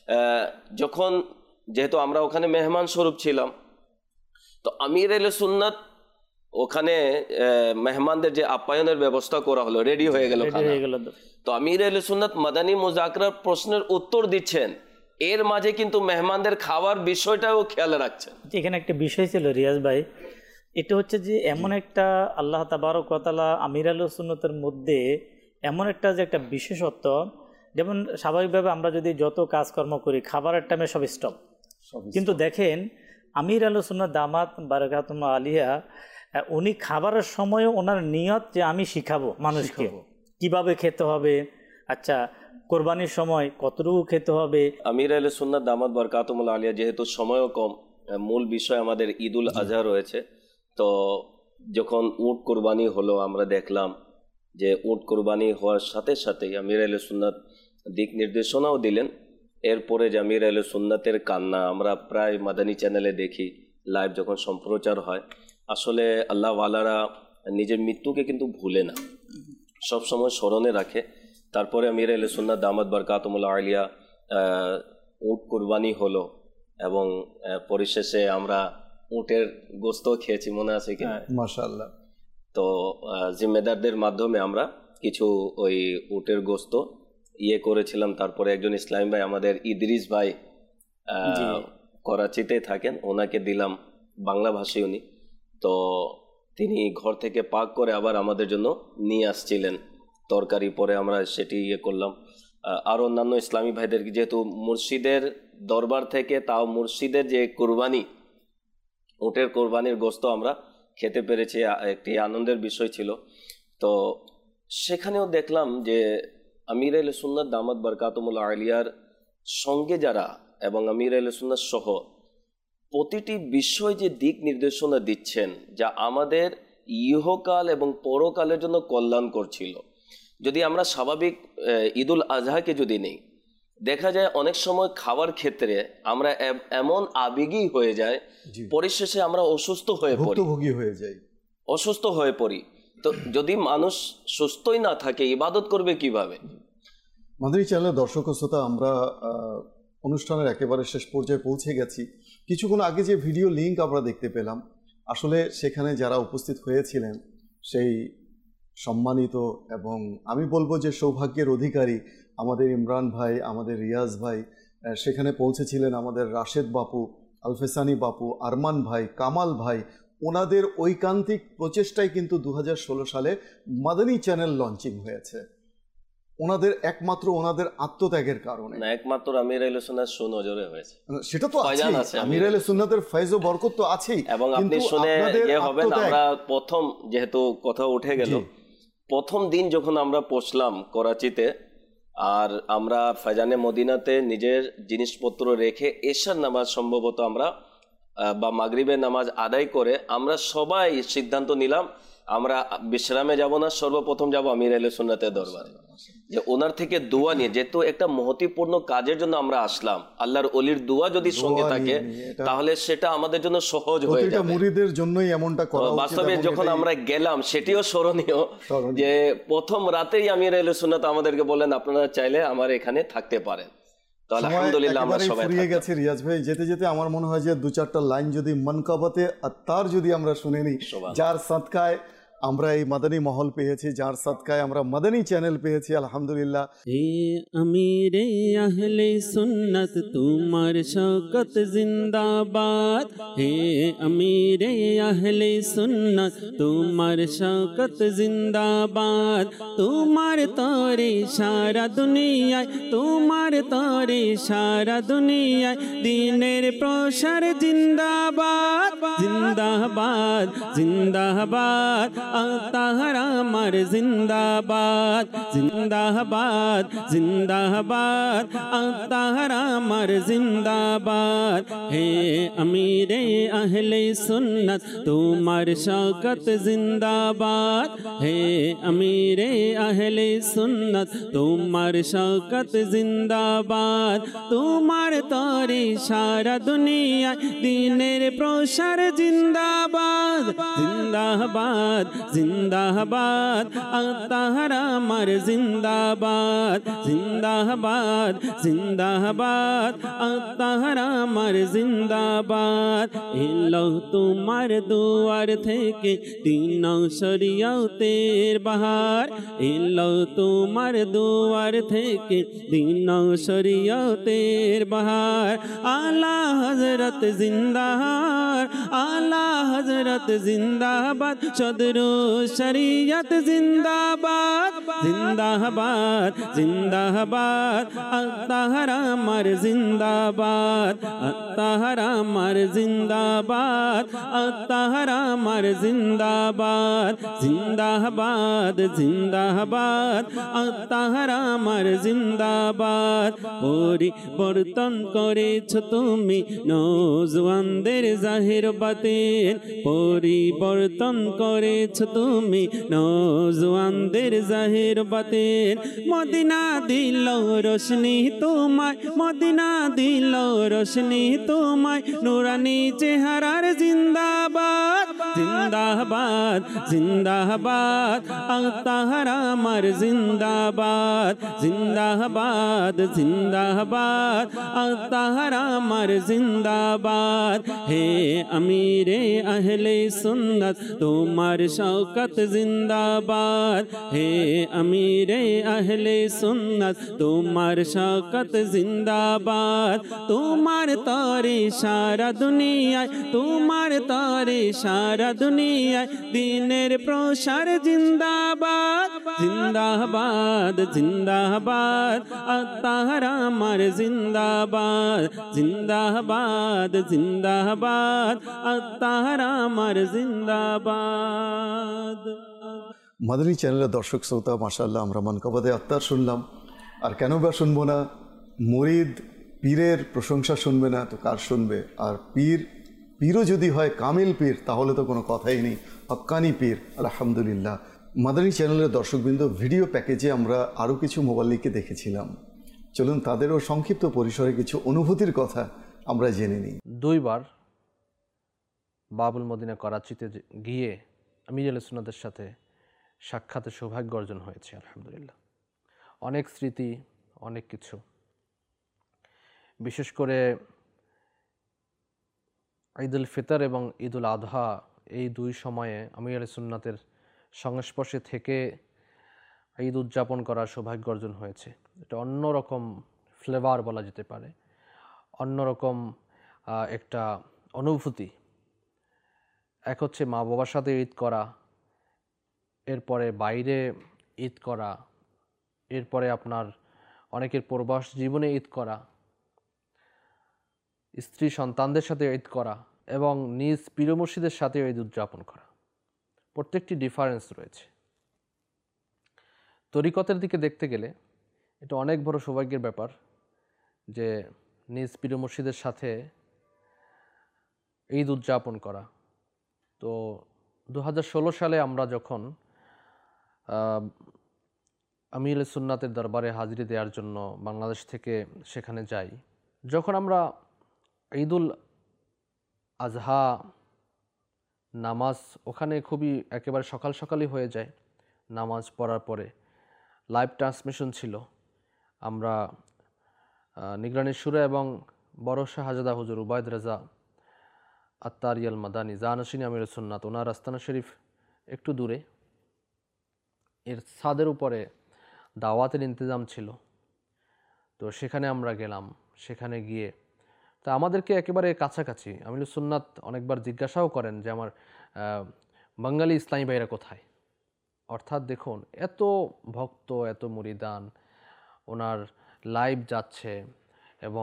[SPEAKER 4] যখন যেহেতু আমরা ওখানে মেহমান স্বরূপ ছিলাম, তো আমির আহলে সুন্নাত ওখানে মেহমানদের যে আপ্যায়নের ব্যবস্থা করা হলো, রেডি হয়ে গেল। তো আমির আহলে সুন্নাত মাদানী মুযাকরার প্রশ্নের উত্তর দিচ্ছেন, এর মাঝে কিন্তু মেহমানদের খাওয়ার বিষয়টাও খেয়াল রাখছেন।
[SPEAKER 5] এখানে একটা বিষয় ছিল রিয়াজ ভাই, এটা হচ্ছে যে এমন একটা আল্লাহ তাবারক ওয়া তাআলা আমির আহলে সুন্নাতের মধ্যে এমন একটা যে একটা বিশেষত্ব, যেমন স্বাভাবিকভাবে আমরা যদি যত কাজকর্ম করি খাবারের টাইমে সব স্টপ, কিন্তু দেখেন আমির আহলে সুন্নাত দামাত বারাকাতুহুম আলিয়া, উনি খাবারের সময় ওনার নিয়ত যে আমি শিখাবো মানুষকে কিভাবে খেতে হবে, আচ্ছা কোরবানির সময় কতটুকু খেতে হবে।
[SPEAKER 4] আমির আহলে সুন্নাত দামাত বারাকাতুহুম আলিয়া যেহেতু সময়ও কম, মূল বিষয় আমাদের ঈদুল আজহা রয়েছে। তো যখন উট কোরবানি হলো, আমরা দেখলাম যে উট কোরবানি হওয়ার সাথে সাথেই আমির আহলে সুন্নাত দিক নির্দেশনাও দিলেন। এরপরে যে আমির আহলে সুন্নাতের কান্না আমরা প্রায় মাদানী চ্যানেলে দেখি, লাইভ যখন সম্প্রচার হয়, আসলে আল্লাহ ওয়ালারা নিজের মৃত্যুকে কিন্তু ভুলে না, সব সময় স্মরণে রাখে। তারপরে আমির আহলে সুন্নাত দামাত বারাকাতুহুম আলিয়া উট কোরবানি হলো এবং পরিশেষে আমরা উটের গোস্ত খেয়েছি, মনে আছে কি?
[SPEAKER 2] মাশাআল্লাহ।
[SPEAKER 4] তো জিম্মেদারদের মাধ্যমে আমরা কিছু ওই উটের গোস্ত ইয়ে করেছিলাম। তারপরে একজন ইসলামী ভাই, আমাদের ইদ্রিস ভাই করাচিতে থাকেন, ওনাকে দিলাম, বাংলা ভাষী উনি। তো তিনি ঘর থেকে পাক করে আবার আমাদের জন্য নিয়ে আসছিলেন তরকারি, পরে আমরা সেটি ইয়ে করলাম। আর অন্যান্য ইসলামী ভাইদের, যেহেতু মুর্শিদের দরবার থেকে, তাও মুর্শিদের যে কোরবানি, উটের কোরবানির গোস্ত আমরা খেতে পেরেছি, একটি আনন্দের বিষয় ছিল। তো সেখানেও দেখলাম যে আমির আহলে সুন্নাত দামাত বারাকাতুহুম আলিয়ার সঙ্গে যারা এবং আমির আহলে সুন্নাত সহ প্রতিটি বিষয় যে দিক নির্দেশনা দিচ্ছেন, যা আমাদের ইহকাল এবং পরকালের জন্য কল্যাণ করছিল। যদি আমরা স্বাভাবিক ঈদুল আজহাকে যদি নেই, দেখা যায় অনেক সময় খাবার ক্ষেত্রে আমরা এমন আবেগী হয়ে যায়, পরিশেষে আমরা অসুস্থ হয়ে পড়ি,
[SPEAKER 2] হয়ে যাই
[SPEAKER 4] অসুস্থ হয়ে পড়ি। তো যদি মানুষ সুস্থই না থাকে, ইবাদত করবে কিভাবে?
[SPEAKER 2] মাদানী চ্যানেলের দর্শক শ্রোতা, আমরা অনুষ্ঠানের একেবারে শেষ পর্যায়ে পৌঁছে গেছি। কিছুক্ষণ আগে যে ভিডিও লিঙ্ক আমরা দেখতে পেলাম, আসলে সেখানে যারা উপস্থিত হয়েছিলেন সেই সম্মানিত এবং আমি বলবো যে সৌভাগ্যের অধিকারী আমাদের ইমরান ভাই, আমাদের রিয়াজ ভাই, সেখানে পৌঁছেছিলেন আমাদের রাশেদ বাপু, আলফেসানি বাপু, আরমান ভাই, কামাল ভাই। ওনাদের ঐকান্তিক প্রচেষ্টায় কিন্তু দু হাজার ষোলো সালে মাদানী চ্যানেল লঞ্চিং হয়েছে, ওনাদের একমাত্র ওনাদের আত্মত্যাগের কারণে।
[SPEAKER 4] না, একমাত্র আমির আহলে সুন্নাত সুনজরে হয়েছে,
[SPEAKER 2] সেটা তো আছে, আমির আহলে সুন্নাতের ফয়জ ও বরকত তো আছেই।
[SPEAKER 4] এবং আপনি শুনে ইয়ে হবেন, আমরা প্রথম যেহেতু কথা উঠে গেল, প্রথম দিন যখন আমরা পৌঁছলাম করাচিতে, আর আমরা ফায়জানে মদিনাতে নিজের জিনিসপত্র রেখে এশার নামাজ সম্ভবত আমরা বা মাগরিবের নামাজ আদায় করে আমরা সবাই সিদ্ধান্ত নিলাম আমরা বিশ্রামে যাব না, সর্বপ্রথম যাব আমির আহলে সুন্নাতের দরবারে, যে ওনার থেকে দোয়া নিয়ে। যেহেতু একটা মহতিপূর্ণ কাজের জন্য আমরা আসলাম, আল্লাহর ওলির দোয়া যদি সঙ্গে থাকে তাহলে সেটা আমাদের জন্য সহজ হয়ে যাবে।
[SPEAKER 2] মুরিদের জন্যই এমনটা করা উচিত।
[SPEAKER 4] বাস্তবে যখন আমরা গেলাম সেটিও স্মরণীয়, যে প্রথম রাতেই আমির আহলে সুন্নাত আমাদেরকে বলেন আপনারা চাইলে আমার এখানে থাকতে পারেন। তো আলহামদুলিল্লাহ আমরা সবাই
[SPEAKER 2] ফুরিয়ে গেছে। রিয়াজ ভাই, যেতে যেতে আমার মনে হয় যে দু চারটা লাইন যদি মনকাবাতে আত্মার যদি আমরা শুনে নিই, যার সাদকায় আমরা এই মাদানী মহল পেয়েছি, যার সাদকায় আমরা মাদানী চ্যানেল পেয়েছি, আলহামদুলিল্লাহ।
[SPEAKER 3] হে আমিরে আহলে সুন্নাত তোমার শওকত জিন্দাবাদ, হে আমিরে আহলে সুন্নাত তোমার শওকত জিন্দাবাদ, তোমার তরে সারা দুনিয়ায়, তোমার তরে সারা দুনিয়ায় দ্বীনের প্রসার জিন্দাবাদ, জিন্দাবাদ, জিন্দাবাদ। আতাহার আমার জিন্দাবাদ জিন্দাবাদ জিন্দাবাদ আতাহার আমার জিন্দাবাদ হে আমিরে আহলে সুন্নাত তোমার শওকত জিন্দাবাদ হে আমিরে আহলে সুন্নাত তোমার শওকত জিন্দাবাদ তোমার তরে সারা দুনিয়া দিনের প্রসার জিন্দাবাদ জিন্দাবাদ জিন্দাবাদ আতাহার আমার জিন্দাবাদ জিন্দাবাদ জিন্দাবাদ আতাহার আমার জিন্দাবাদ এলো তোমার দুয়ার থেকে তিন শরিয়তের বাহার এলো তোমার দুয়ার থেকে তিন শরিয়তের বাহার আলা হযরত জিন্দাবাদ আলা হযরত জিন্দাবাদ সদরু শরিয়ত জিন্দাবাদ জিন্দাবাদ জিন্দাবাদ আতাহার আমার জিন্দাবাদ আতাহার আমার জিন্দাবাদ আতাহার আমার জিন্দাবাদ জিন্দাবাদ জিন্দাবাদ আতাহার আমার জিন্দাবাদ পরিবর্তন করেছ তুমি নওজওয়ানদের জাহির বাতিন পরিবর্তন করেছ তুমি নওজওয়ানদের জাহির বাতিন মদিনা দিল রোশনি তোমায় মদিনা দিল রোশনি তোমায় নুরানি চেহারার জিন্দাবাদ জিন্দাবাদ জিন্দাবাদ আতাহার আমার জিন্দাবাদ জিন্দাবাদ জিন্দাবাদ আতাহার আমার জিন্দাবাদ হে আমিরে আহলে সুন্নাত তোমার শওকত জিন্দাবাদ হে আমিরে আহলে সুন্নাত তোমার শওকত জিন্দাবাদ তোমার তরে সারা দুনিয়ায় তোমার তরে সারা দুনিয়ায় দিনের প্রসার জিন্দাবাদ জিন্দাবাদ জিন্দাবাদ আতাহার আমার জিন্দাবাদ জিন্দাবাদ জিন্দাবাদ আতাহার আমার জিন্দাবাদ।
[SPEAKER 2] মাদানী চ্যানেলের দর্শক শ্রোতা, মাশাআল্লাহ আমরা মানকাবাদে আত্মার শুনলাম, আর কেন বা শুনবো না? মুরিদ পীরের প্রশংসা শুনবে না তো কার শুনবে? আর পীর পীরও যদি হয় কামিল পীর, তাহলে তো কোনো কথাই নেই, হক্কানি পীর। আলহামদুলিল্লাহ। মাদানী চ্যানেলের দর্শকবৃন্দ, ভিডিও প্যাকেজে আমরা আরও কিছু মোবাল্লিককে দেখেছিলাম। চলুন তাদেরও সংক্ষিপ্ত পরিসরে কিছু অনুভূতির কথা আমরা জেনে নিই।
[SPEAKER 6] দুইবার বাবুল মদিনা করাচিতে গিয়ে আমির আহলে সুন্নাতের সাথে সাক্ষাতের সৌভাগ্য অর্জন হয়েছে। আলহামদুলিল্লাহ, অনেক স্মৃতি, অনেক কিছু। বিশেষ করে ঈদুল ফিতর এবং ঈদুল আযহা, এই দুই সময়ে আমির আহলে সুন্নাতের সংস্পর্শে থেকে ঈদ উদযাপন করার সৌভাগ্য অর্জন হয়েছে। এটা অন্যরকম ফ্লেভার বলা যেতে পারে, অন্যরকম একটা অনুভূতি। এক হচ্ছে মা বাবার সাথে ঈদ করা, এরপরে বাইরে ঈদ করা, এরপরে আপনার অনেকের প্রবাস জীবনে ঈদ করা, স্ত্রী সন্তানদের সাথে ঈদ করা এবং নিজ পীর মুর্শিদের সাথে ঈদ উদযাপন করা। প্রত্যেকটি ডিফারেন্স রয়েছে। তরিকতের দিকে দেখতে গেলে এটা অনেক বড় সৌভাগ্যের ব্যাপার যে নিজ পীর মুর্শিদের সাথে ঈদ উদযাপন করা। তো দু হাজার ষোলো সালে আমরা যখন আমির আহলে সুন্নাতের দরবারে হাজিরি দেওয়ার জন্য বাংলাদেশ থেকে সেখানে যাই, যখন আমরা ঈদুল আজহা নামাজ ওখানে খুবই একেবারে সকাল সকালই হয়ে যায়, নামাজ পড়ার পরে লাইভ ট্রান্সমিশন ছিল। আমরা নিগরানি সুরা এবং বড় শাহজাদা হুজুর উবায়দ রাজা আত্তারিয়াল মাদানী জাহানসিনী আমির সুন্নাত, ওনার আস্তানা শরীফ একটু দূরে, এর ছাদের উপরে দাওয়াতের ইন্তজাম ছিল। তো সেখানে আমরা গেলাম। সেখানে গিয়ে তা আমাদেরকে একেবারে কাছাকাছি আমির সুন্নাত অনেকবার জিজ্ঞাসাও করেন যে আমার বাঙালি ইসলামী ভাইরা কোথায়। অর্থাৎ দেখুন, এত ভক্ত, এত মুরিদান, ওনার লাইভ যাচ্ছে এবং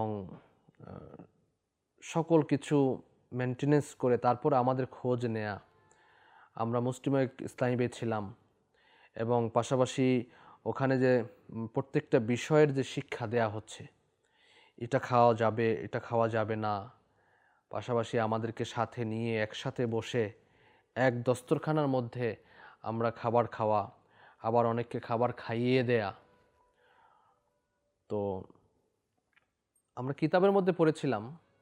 [SPEAKER 6] সকল কিছু মেনটেনেন্স করে তারপর আমাদের খোঁজ নেয়া, আমরা মুসলিমে ইসলামী ছিলাম এবং পাশাপাশি ওখানে যে প্রত্যেকটা বিষয়ের যে শিক্ষা দেয়া হচ্ছে, এটা খাওয়া যাবে, এটা খাওয়া যাবে না, পাশাপাশি আমাদেরকে সাথে নিয়ে একসাথে বসে এক দস্তরখানার মধ্যে আমরা খাবার খাওয়া, আবার অনেককে খাবার খাইয়ে দেয়া। তো আমরা কিতাবের মধ্যে পড়েছিলাম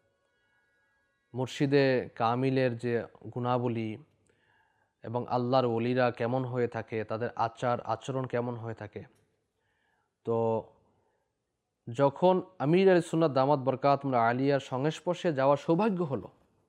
[SPEAKER 6] মুর্শিদে কামিলের যে গুণাবলী এবং আল্লাহর ওলিরা কেমন হয়ে থাকে, তাদের আচার আচরণ কেমন হয়ে থাকে। তো যখন আমির আলী সুন্নাত দামাত বরকাতুহুল আলিয়ার সংস্পর্শে যাওয়ার সৌভাগ্য হলো,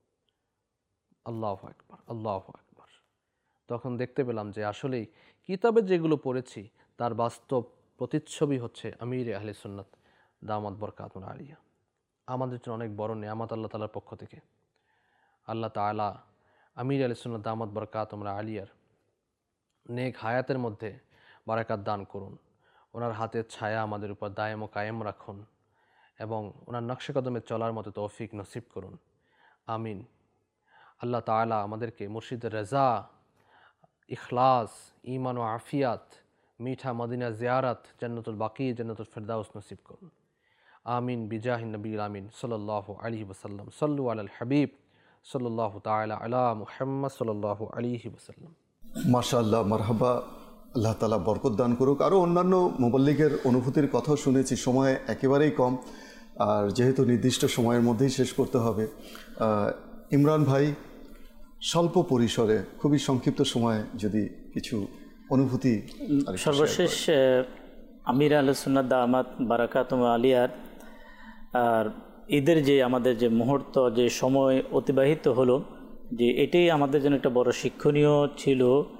[SPEAKER 6] আল্লাহু আকবার আল্লাহু আকবার, তখন দেখতে পেলাম যে আসলেই কিতাবে যেগুলো পড়েছি তার বাস্তব প্রতিচ্ছবি হচ্ছে আমির আহলে সুন্নাত দামাত বরকাতুহুল আলিয়া। আমাদের জন্য অনেক বড় নেয়ামত আল্লাহ তাআলার পক্ষ থেকে। আল্লাহ তাআলা আমির আহলে সুন্নাত দামাত বরকাতুহুল আলিয়ার নেক হায়াতের মধ্যে বারাকাত দান করুন, ওনার হাতের ছায়া আমাদের উপর দায়েম ও কায়েম রাখুন এবং ওনার নকশে কদমে চলার মতো তৌফিক নসিব করুন, আমিন। আল্লাহ তাআলা আমাদেরকে মুর্শিদের রেজা, ইখলাস, ঈমান ও আফিয়াত, মিঠা মদিনা জিয়ারত, জান্নাতুল বাকি, জান্নাতুল ফিরদাউস নসিব করুন, আমিন। বিজাহিন নবীল আমিন সাল্লাল্লাহু আলাইহি ওয়াসাল্লাম। সাল্লু আলাল হাবিব সাল্লাল্লাহু তাআলা আলা মুহাম্মদ সাল্লাল্লাহু আলাইহি ওয়াসাল্লাম।
[SPEAKER 2] মাশাআল্লাহ, মারহাবা, আল্লাহ তাআলা বরকত দান করুক। আরও অন্যান্য মুবাল্লিগের অনুভূতির কথাও শুনেছি, সময় একেবারেই কম, আর যেহেতু নির্দিষ্ট সময়ের মধ্যেই শেষ করতে হবে, ইমরান ভাই স্বল্প পরিসরে খুবই সংক্ষিপ্ত সময়ে যদি কিছু অনুভূতি।
[SPEAKER 5] সর্বশেষ আমির আহলে সুন্নাত দামাত বারাকাতুহুল আলিয়ার আর ঈদের যে আমাদের যে মুহূর্ত, যে সময় অতিবাহিত হলো, যে এটাই আমাদের জন্য একটা বড় শিক্ষণীয় ছিল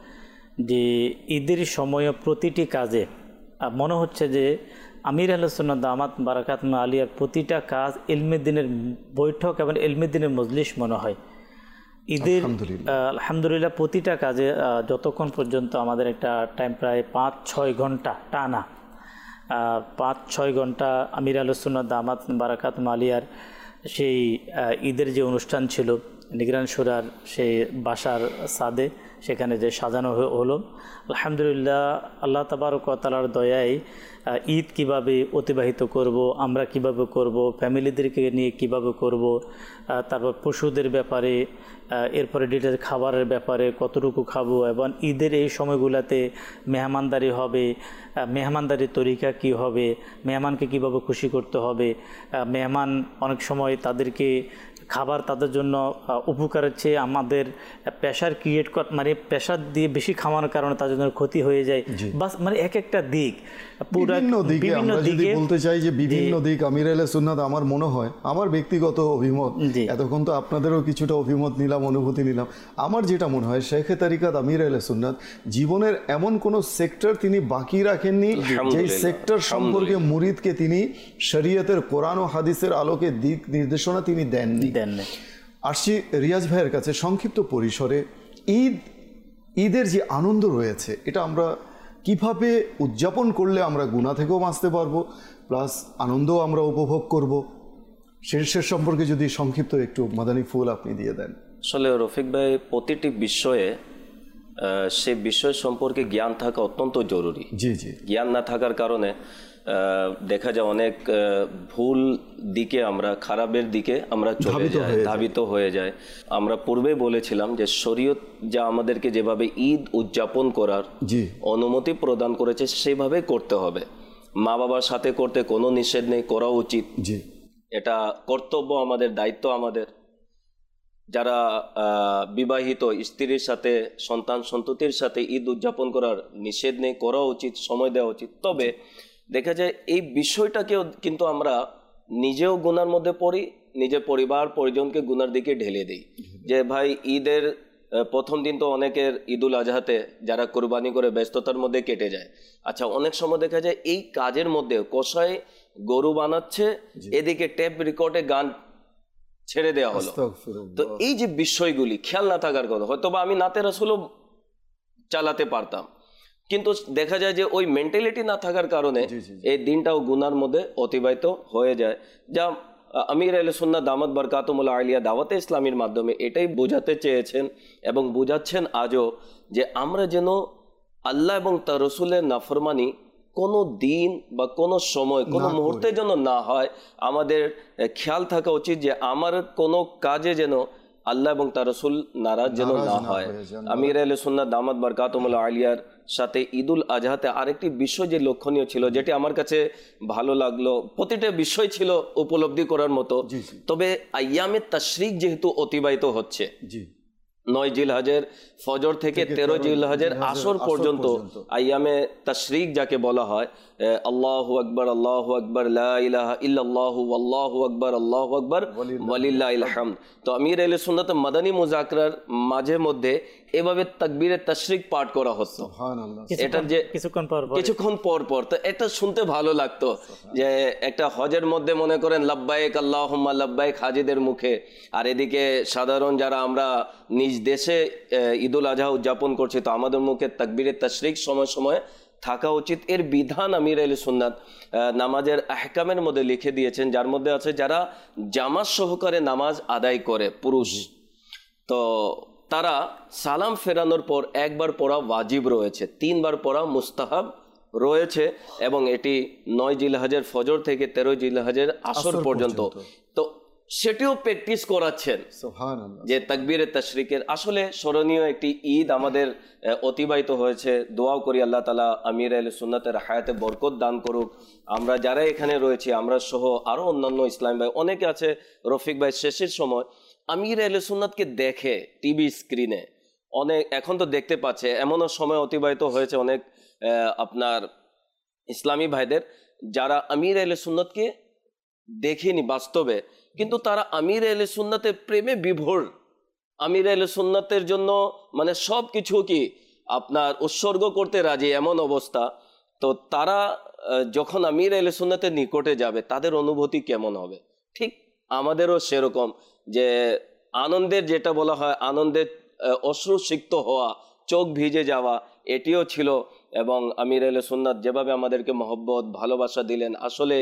[SPEAKER 5] যে ঈদের সময় প্রতিটি কাজে মনে হচ্ছে যে আমির আহলে সুন্নাত দামাত বারাকাতুহুল আলিয়ার প্রতিটা কাজ ইলমে দ্বীনের বৈঠক এবং ইলমে দ্বীনের মজলিস মনে হয়। ঈদের আলহামদুলিল্লাহ প্রতিটা কাজে যতক্ষণ পর্যন্ত আমাদের একটা টাইম প্রায় পাঁচ ছয় ঘন্টা টানা, পাঁচ ছয় ঘন্টা আমির আহলে সুন্নাত দামাত বারাকাতুহুল আলিয়ার সেই ঈদের যে অনুষ্ঠান ছিল নিগরান সুরার সেই বাসার সাদে, সেখানে যে সাজানো হলো, আলহামদুলিল্লাহ আল্লাহ তাবারক ওয়া তাআলার দয়ায় ঈদ কিভাবে অতিবাহিত করব, আমরা কিভাবে করব, ফ্যামিলিদেরকে নিয়ে কিভাবে করব, তারপর পশুদের ব্যাপারে, এরপরে ডিটেলস খাবারের ব্যাপারে কতটুকু খাবো, এবং ঈদের এই সময়গুলোতে মেহমানদারি হবে, মেহমানদারির তরিকা কি হবে, মেহমানকে কিভাবে খুশি করতে হবে, মেহমান অনেক সময় তাদেরকে খাবার তাদের জন্য উপকারের চেয়ে আমাদের প্রেশার ক্রিয়েট কর, মানে প্রেশার দিয়ে বেশি খাওয়ানোর কারণে তাদের জন্য ক্ষতি হয়ে যায়। বাস মানে এক একটা দিক,
[SPEAKER 2] বিভিন্ন দিকে আমরা যদি বলতে চাই যে বিভিন্ন দিক আমির আহলে সুন্নাত, আমার মনে হয়, আমার ব্যক্তিগত অভিমত, এতক্ষণ তো আপনাদেরও কিছুটা অভিমত নিলাম, অনুভূতি নিলাম, আমার যেটা মনে হয় শেখে তারিকাত আমির আহলে সুন্নাত জীবনের এমন কোনো সেক্টর তিনি বাকি রাখেননি যেই সেক্টর সম্পর্কে মুরিদকে তিনি শরীয়তের কোরআন ও হাদিসের আলোকে দিক নির্দেশনা তিনি দেননি। আসছি রিয়াজ ভাইয়ের কাছে সংক্ষিপ্ত পরিসরে, ঈদ ঈদের যে আনন্দ রয়েছে এটা আমরা কিভাবে উদযাপন করলে আমরা গুনাহ থেকেও বাঁচতে পারবো, প্লাস আনন্দও আমরা উপভোগ করব, শেষের সম্পর্কে যদি সংক্ষিপ্ত একটু মাদানী ফুল আপনি দিয়ে দেন।
[SPEAKER 4] আসলে রফিক ভাই, প্রতিটি বিষয়ে সে বিষয় সম্পর্কে জ্ঞান থাকা অত্যন্ত জরুরি।
[SPEAKER 2] জি জি
[SPEAKER 4] জ্ঞান না থাকার কারণে দেখা যায় অনেক ভুল দিকে, আমরা খারাপের দিকে আমরা চলে যাই, ধাবিত হয়ে যায়। আমরা পূর্বে বলেছিলাম যে শরীয়ত যা আমাদেরকে যেভাবে ঈদ উদযাপন করার অনুমতি প্রদান করেছে সেভাবে করতে হবে। মা বাবার সাথে করতে কোনো নিষেধ নেই, করা উচিত, এটা কর্তব্য আমাদের, দায়িত্ব আমাদের। যারা বিবাহিত স্ত্রীর সাথে, সন্তান সন্ততির সাথে ঈদ উদযাপন করার নিষেধ নেই, করা উচিত, সময় দেওয়া উচিত। তবে দেখা যায় এই বিষয়টাকেও কিন্তু আমরা নিজেও গুনার মধ্যে পড়ি, নিজের পরিবার পরিজনকে গুনার দিকে ঢেলে দিই। যে ভাই ঈদের প্রথম দিন তো অনেকের ঈদুল আজহাতে যারা কোরবানি করে ব্যস্ততার মধ্যে কেটে যায়। আচ্ছা, অনেক সময় দেখা যায় এই কাজের মধ্যে কষাই গরু বানাচ্ছে, এদিকে টেপ রেকর্ডে গান ছেড়ে দেওয়া হলো। তো এই যে বিষয়গুলি খেয়াল না থাকার কথা, হয়তো বা আমি নাতে রাসূলও চালাতে পারতাম, কিন্তু দেখা যায় যে ওই মেন্টালিটি না থাকার কারণে এই দিনটাও গুনার মধ্যে অতিবাহিত হয়ে যায়। যা আমির আহলে সুন্নাত দামাত বরকাতুহুল আলিয়া দাওয়াতে ইসলামীর মাধ্যমে এটাই বোঝাতে চেয়েছেন এবং বোঝাচ্ছেন আজও, যে আমরা যেন আল্লাহ এবং তার রসুলের নাফরমানি কোনো দিন বা কোনো সময় কোনো মুহূর্তে যেন না হয়। আমাদের খেয়াল থাকা উচিত যে আমার কোনো কাজে যেন আল্লাহ এবং তার রসুল নারাজ যেন না হয়। আমির আহলে সুন্নাত দামাত বরকাতুহুল আলিয়ার সাথে ঈদুল আজহাতে আরেকটি বিষয় যে লক্ষণীয় ছিল, যেটি আমার কাছে ভালো লাগলো, প্রতিটা বিষয় ছিল উপলব্ধি করার মতো। তবে আইয়ামে তাশরিক যেহেতু অতিবাহিত হচ্ছে, নয় জিলহজের ফজর থেকে তেরো জিলহজের আসর পর্যন্ত আইয়ামে তাশরিক যাকে বলা হয়, আল্লাহু আকবার আল্লাহু আকবার লা ইলাহা ইল্লাল্লাহু আল্লাহু আকবার আল্লাহু আকবার ওয়ালিল্লাহিল হামদ। তো আমির আহলে সুন্নাত মাদানী মুযাকরার মাঝে মধ্যে এভাবে তাকবীরে তাশরিক পাঠ করা হতো সুবহানাল্লাহ, এটা যে কিছুক্ষণ পর পর কিছুক্ষণ পর পর তো এটা শুনতে ভালো লাগতো। যে একটা হজের মধ্যে মনে করেন লাব্বাইক আল্লাহুম্মা লাব্বাইক হাজিদের মুখে, আর এদিকে সাধারণ যারা আমরা নিজ দেশে ঈদুল আজহা উদযাপন করছি, তো আমাদের মুখে তাকবীরে তাশরিক সময় সময় থাকা উচিত। এর বিধান আমির আহলে সুন্নাত নামাজের আহকামের মধ্যে লিখে দিয়েছেন, যার মধ্যে আছে যারা জামাত সহকারে নামাজ আদায় করে পুরুষ, তো তারা সালাম ফেরানোর পর একবার পড়া ওয়াজিব রয়েছে, তিনবার পড়া মুস্তাহাব রয়েছে, এবং এটি নয় জিলহজের ফজর থেকে তেরো জিলহজের আসর পর্যন্ত। তো সেটিও প্র্যাকটিস করাচ্ছেন যে তাকবীরে তাশরিকের। আসলে স্মরণীয় একটি ঈদ আমাদের অতিবাহিত হয়েছে। দোয়াও করি আল্লাহ তাআলা আমির আহলে সুন্নাতের হায়াতে বরকত দান করুক। আমরা যারা এখানে রয়েছি, আমরা সহ আরো অন্যান্য ইসলাম ভাই অনেকে আছে, রফিক ভাই শেষের সময় আমির আহলে সুন্নাতকে দেখে টিভি স্ক্রিনে, অনেক এখন তো দেখতে পাচ্ছে, এমনও সময় অতিবাহিত হয়েছে অনেক আপনার ইসলামী ভাইদের যারা আমির আহলে সুন্নাতকে দেখেনি বাস্তবে, কিন্তু তারা আমির আহলে সুন্নাতের প্রেমে বিভোর, আমির আহলে সুন্নাতের জন্য মানে সব কিছু কি আপনার উৎসর্গ করতে রাজি, এমন অবস্থা। তো তারা যখন আমির আহলে সুন্নাতের নিকটে যাবে তাদের অনুভূতি কেমন হবে, ঠিক আমাদেরও সেরকম, যে আনন্দের যেটা বলা হয় আনন্দের অশ্রুসিক্ত হওয়া, চোখ ভিজে যাওয়া, এটিও ছিল। এবং আমির আহলে সুন্নাত যেভাবে আমাদেরকে মহব্বত ভালোবাসা দিলেন, আসলে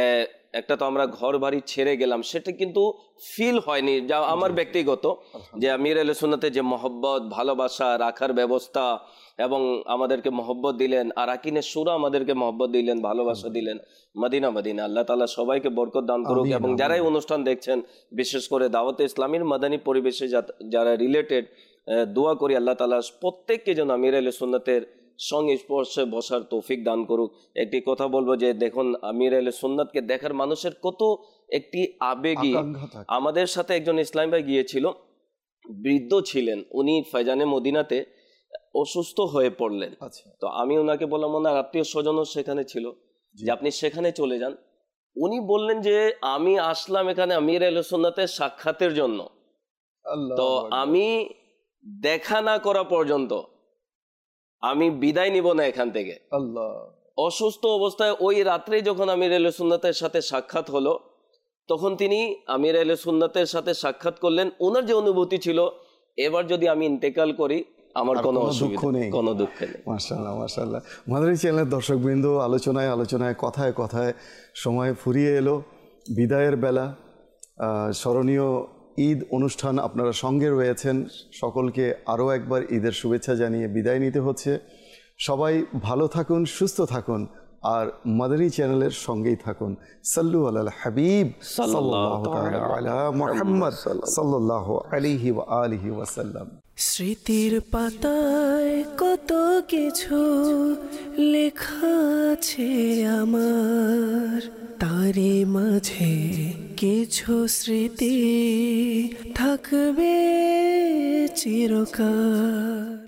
[SPEAKER 4] একটা তো আমরা ঘর বাড়ি ছেড়ে গেলাম, সেটা কিন্তু ফিল হয়নি, যা আমার ব্যক্তিগত, যে আমির আহলে সুন্নাতে যে মহব্বত ভালোবাসা রাখার ব্যবস্থা, এবং আমাদেরকে মহব্বত দিলেন, আর আকিনের সুরা আমাদেরকে মহব্বত দিলেন, ভালোবাসা দিলেন। মদিনা মদিনা আল্লাহ তাআলা সবাইকে বরকত দান করুক। এবং যারাই অনুষ্ঠান দেখছেন, বিশেষ করে দাওয়াতে ইসলামীর মাদানী পরিবেশে যারা রিলেটেড, দোয়া করি আল্লাহ তাআলা প্রত্যেককে যেন আমির আহলে সুন্নাতের সংস্পর্শে বসার তৌফিক দান করুক। একটি কথা বলবো যে দেখুন, আমির আহলে সুন্নাতকে দেখার মানুষের কত একটি আবেগী। আমাদের সাথে একজন ইসলাম ভাই গিয়েছিল, বৃদ্ধ ছিলেন, উনি ফয়জানে মদিনাতে অসুস্থ হয়ে পড়লেন। তো আমি ওনাকে বললাম, ওনার আত্মীয় স্বজনও সেখানে ছিল, যে আপনি সেখানে চলে যান। উনি বললেন যে আমি আসলাম এখানে আমির আহলে সুন্নাতের সাক্ষাতের জন্য, তো আমি দেখা না করা পর্যন্ত আমি বিদায় নিব না এখান থেকে। আল্লাহ, অসুস্থ অবস্থায় ওই রাত্রে যখন আমির আহলে সুন্নাতের সাথে সাক্ষাৎ হলো, তখন তিনি আমির আহলে সুন্নাতের সাথে সাক্ষাৎ করলেন। ওনার যে অনুভূতি ছিল, এবার যদি আমি ইন্তেকাল করি আমার কোনো অসুবিধা নেই, কোনো দুঃখ নেই।
[SPEAKER 2] মাশাআল্লাহ মাশাআল্লাহ। মাদানী চ্যানেলের দর্শকবৃন্দ, আলোচনায় আলোচনায় কথায় কথায় সময় ফুরিয়ে এলো, বিদায়ের বেলা। স্মরণীয় ঈদ অনুষ্ঠান আপনারা সঙ্গে রয়েছেন, সকলকে আরও একবার ঈদের শুভেচ্ছা জানিয়ে বিদায় নিতে হচ্ছে। সবাই ভালো থাকুন, সুস্থ থাকুন, আর মাদানী চ্যানেলের সঙ্গেই থাকুন। সাল্লু আলাল হাবিব সাল্লাল্লাহু তাআলা আলা মুহাম্মদ সাল্লাল্লাহু আলাইহি ওয়া আলিহি ওয়াসাল্লাম।
[SPEAKER 1] স্মৃতির পাতায় কত কিছু লেখা আছে আমার, তারে মাঝে কিছু স্মৃতি থাকবে চিরকাল।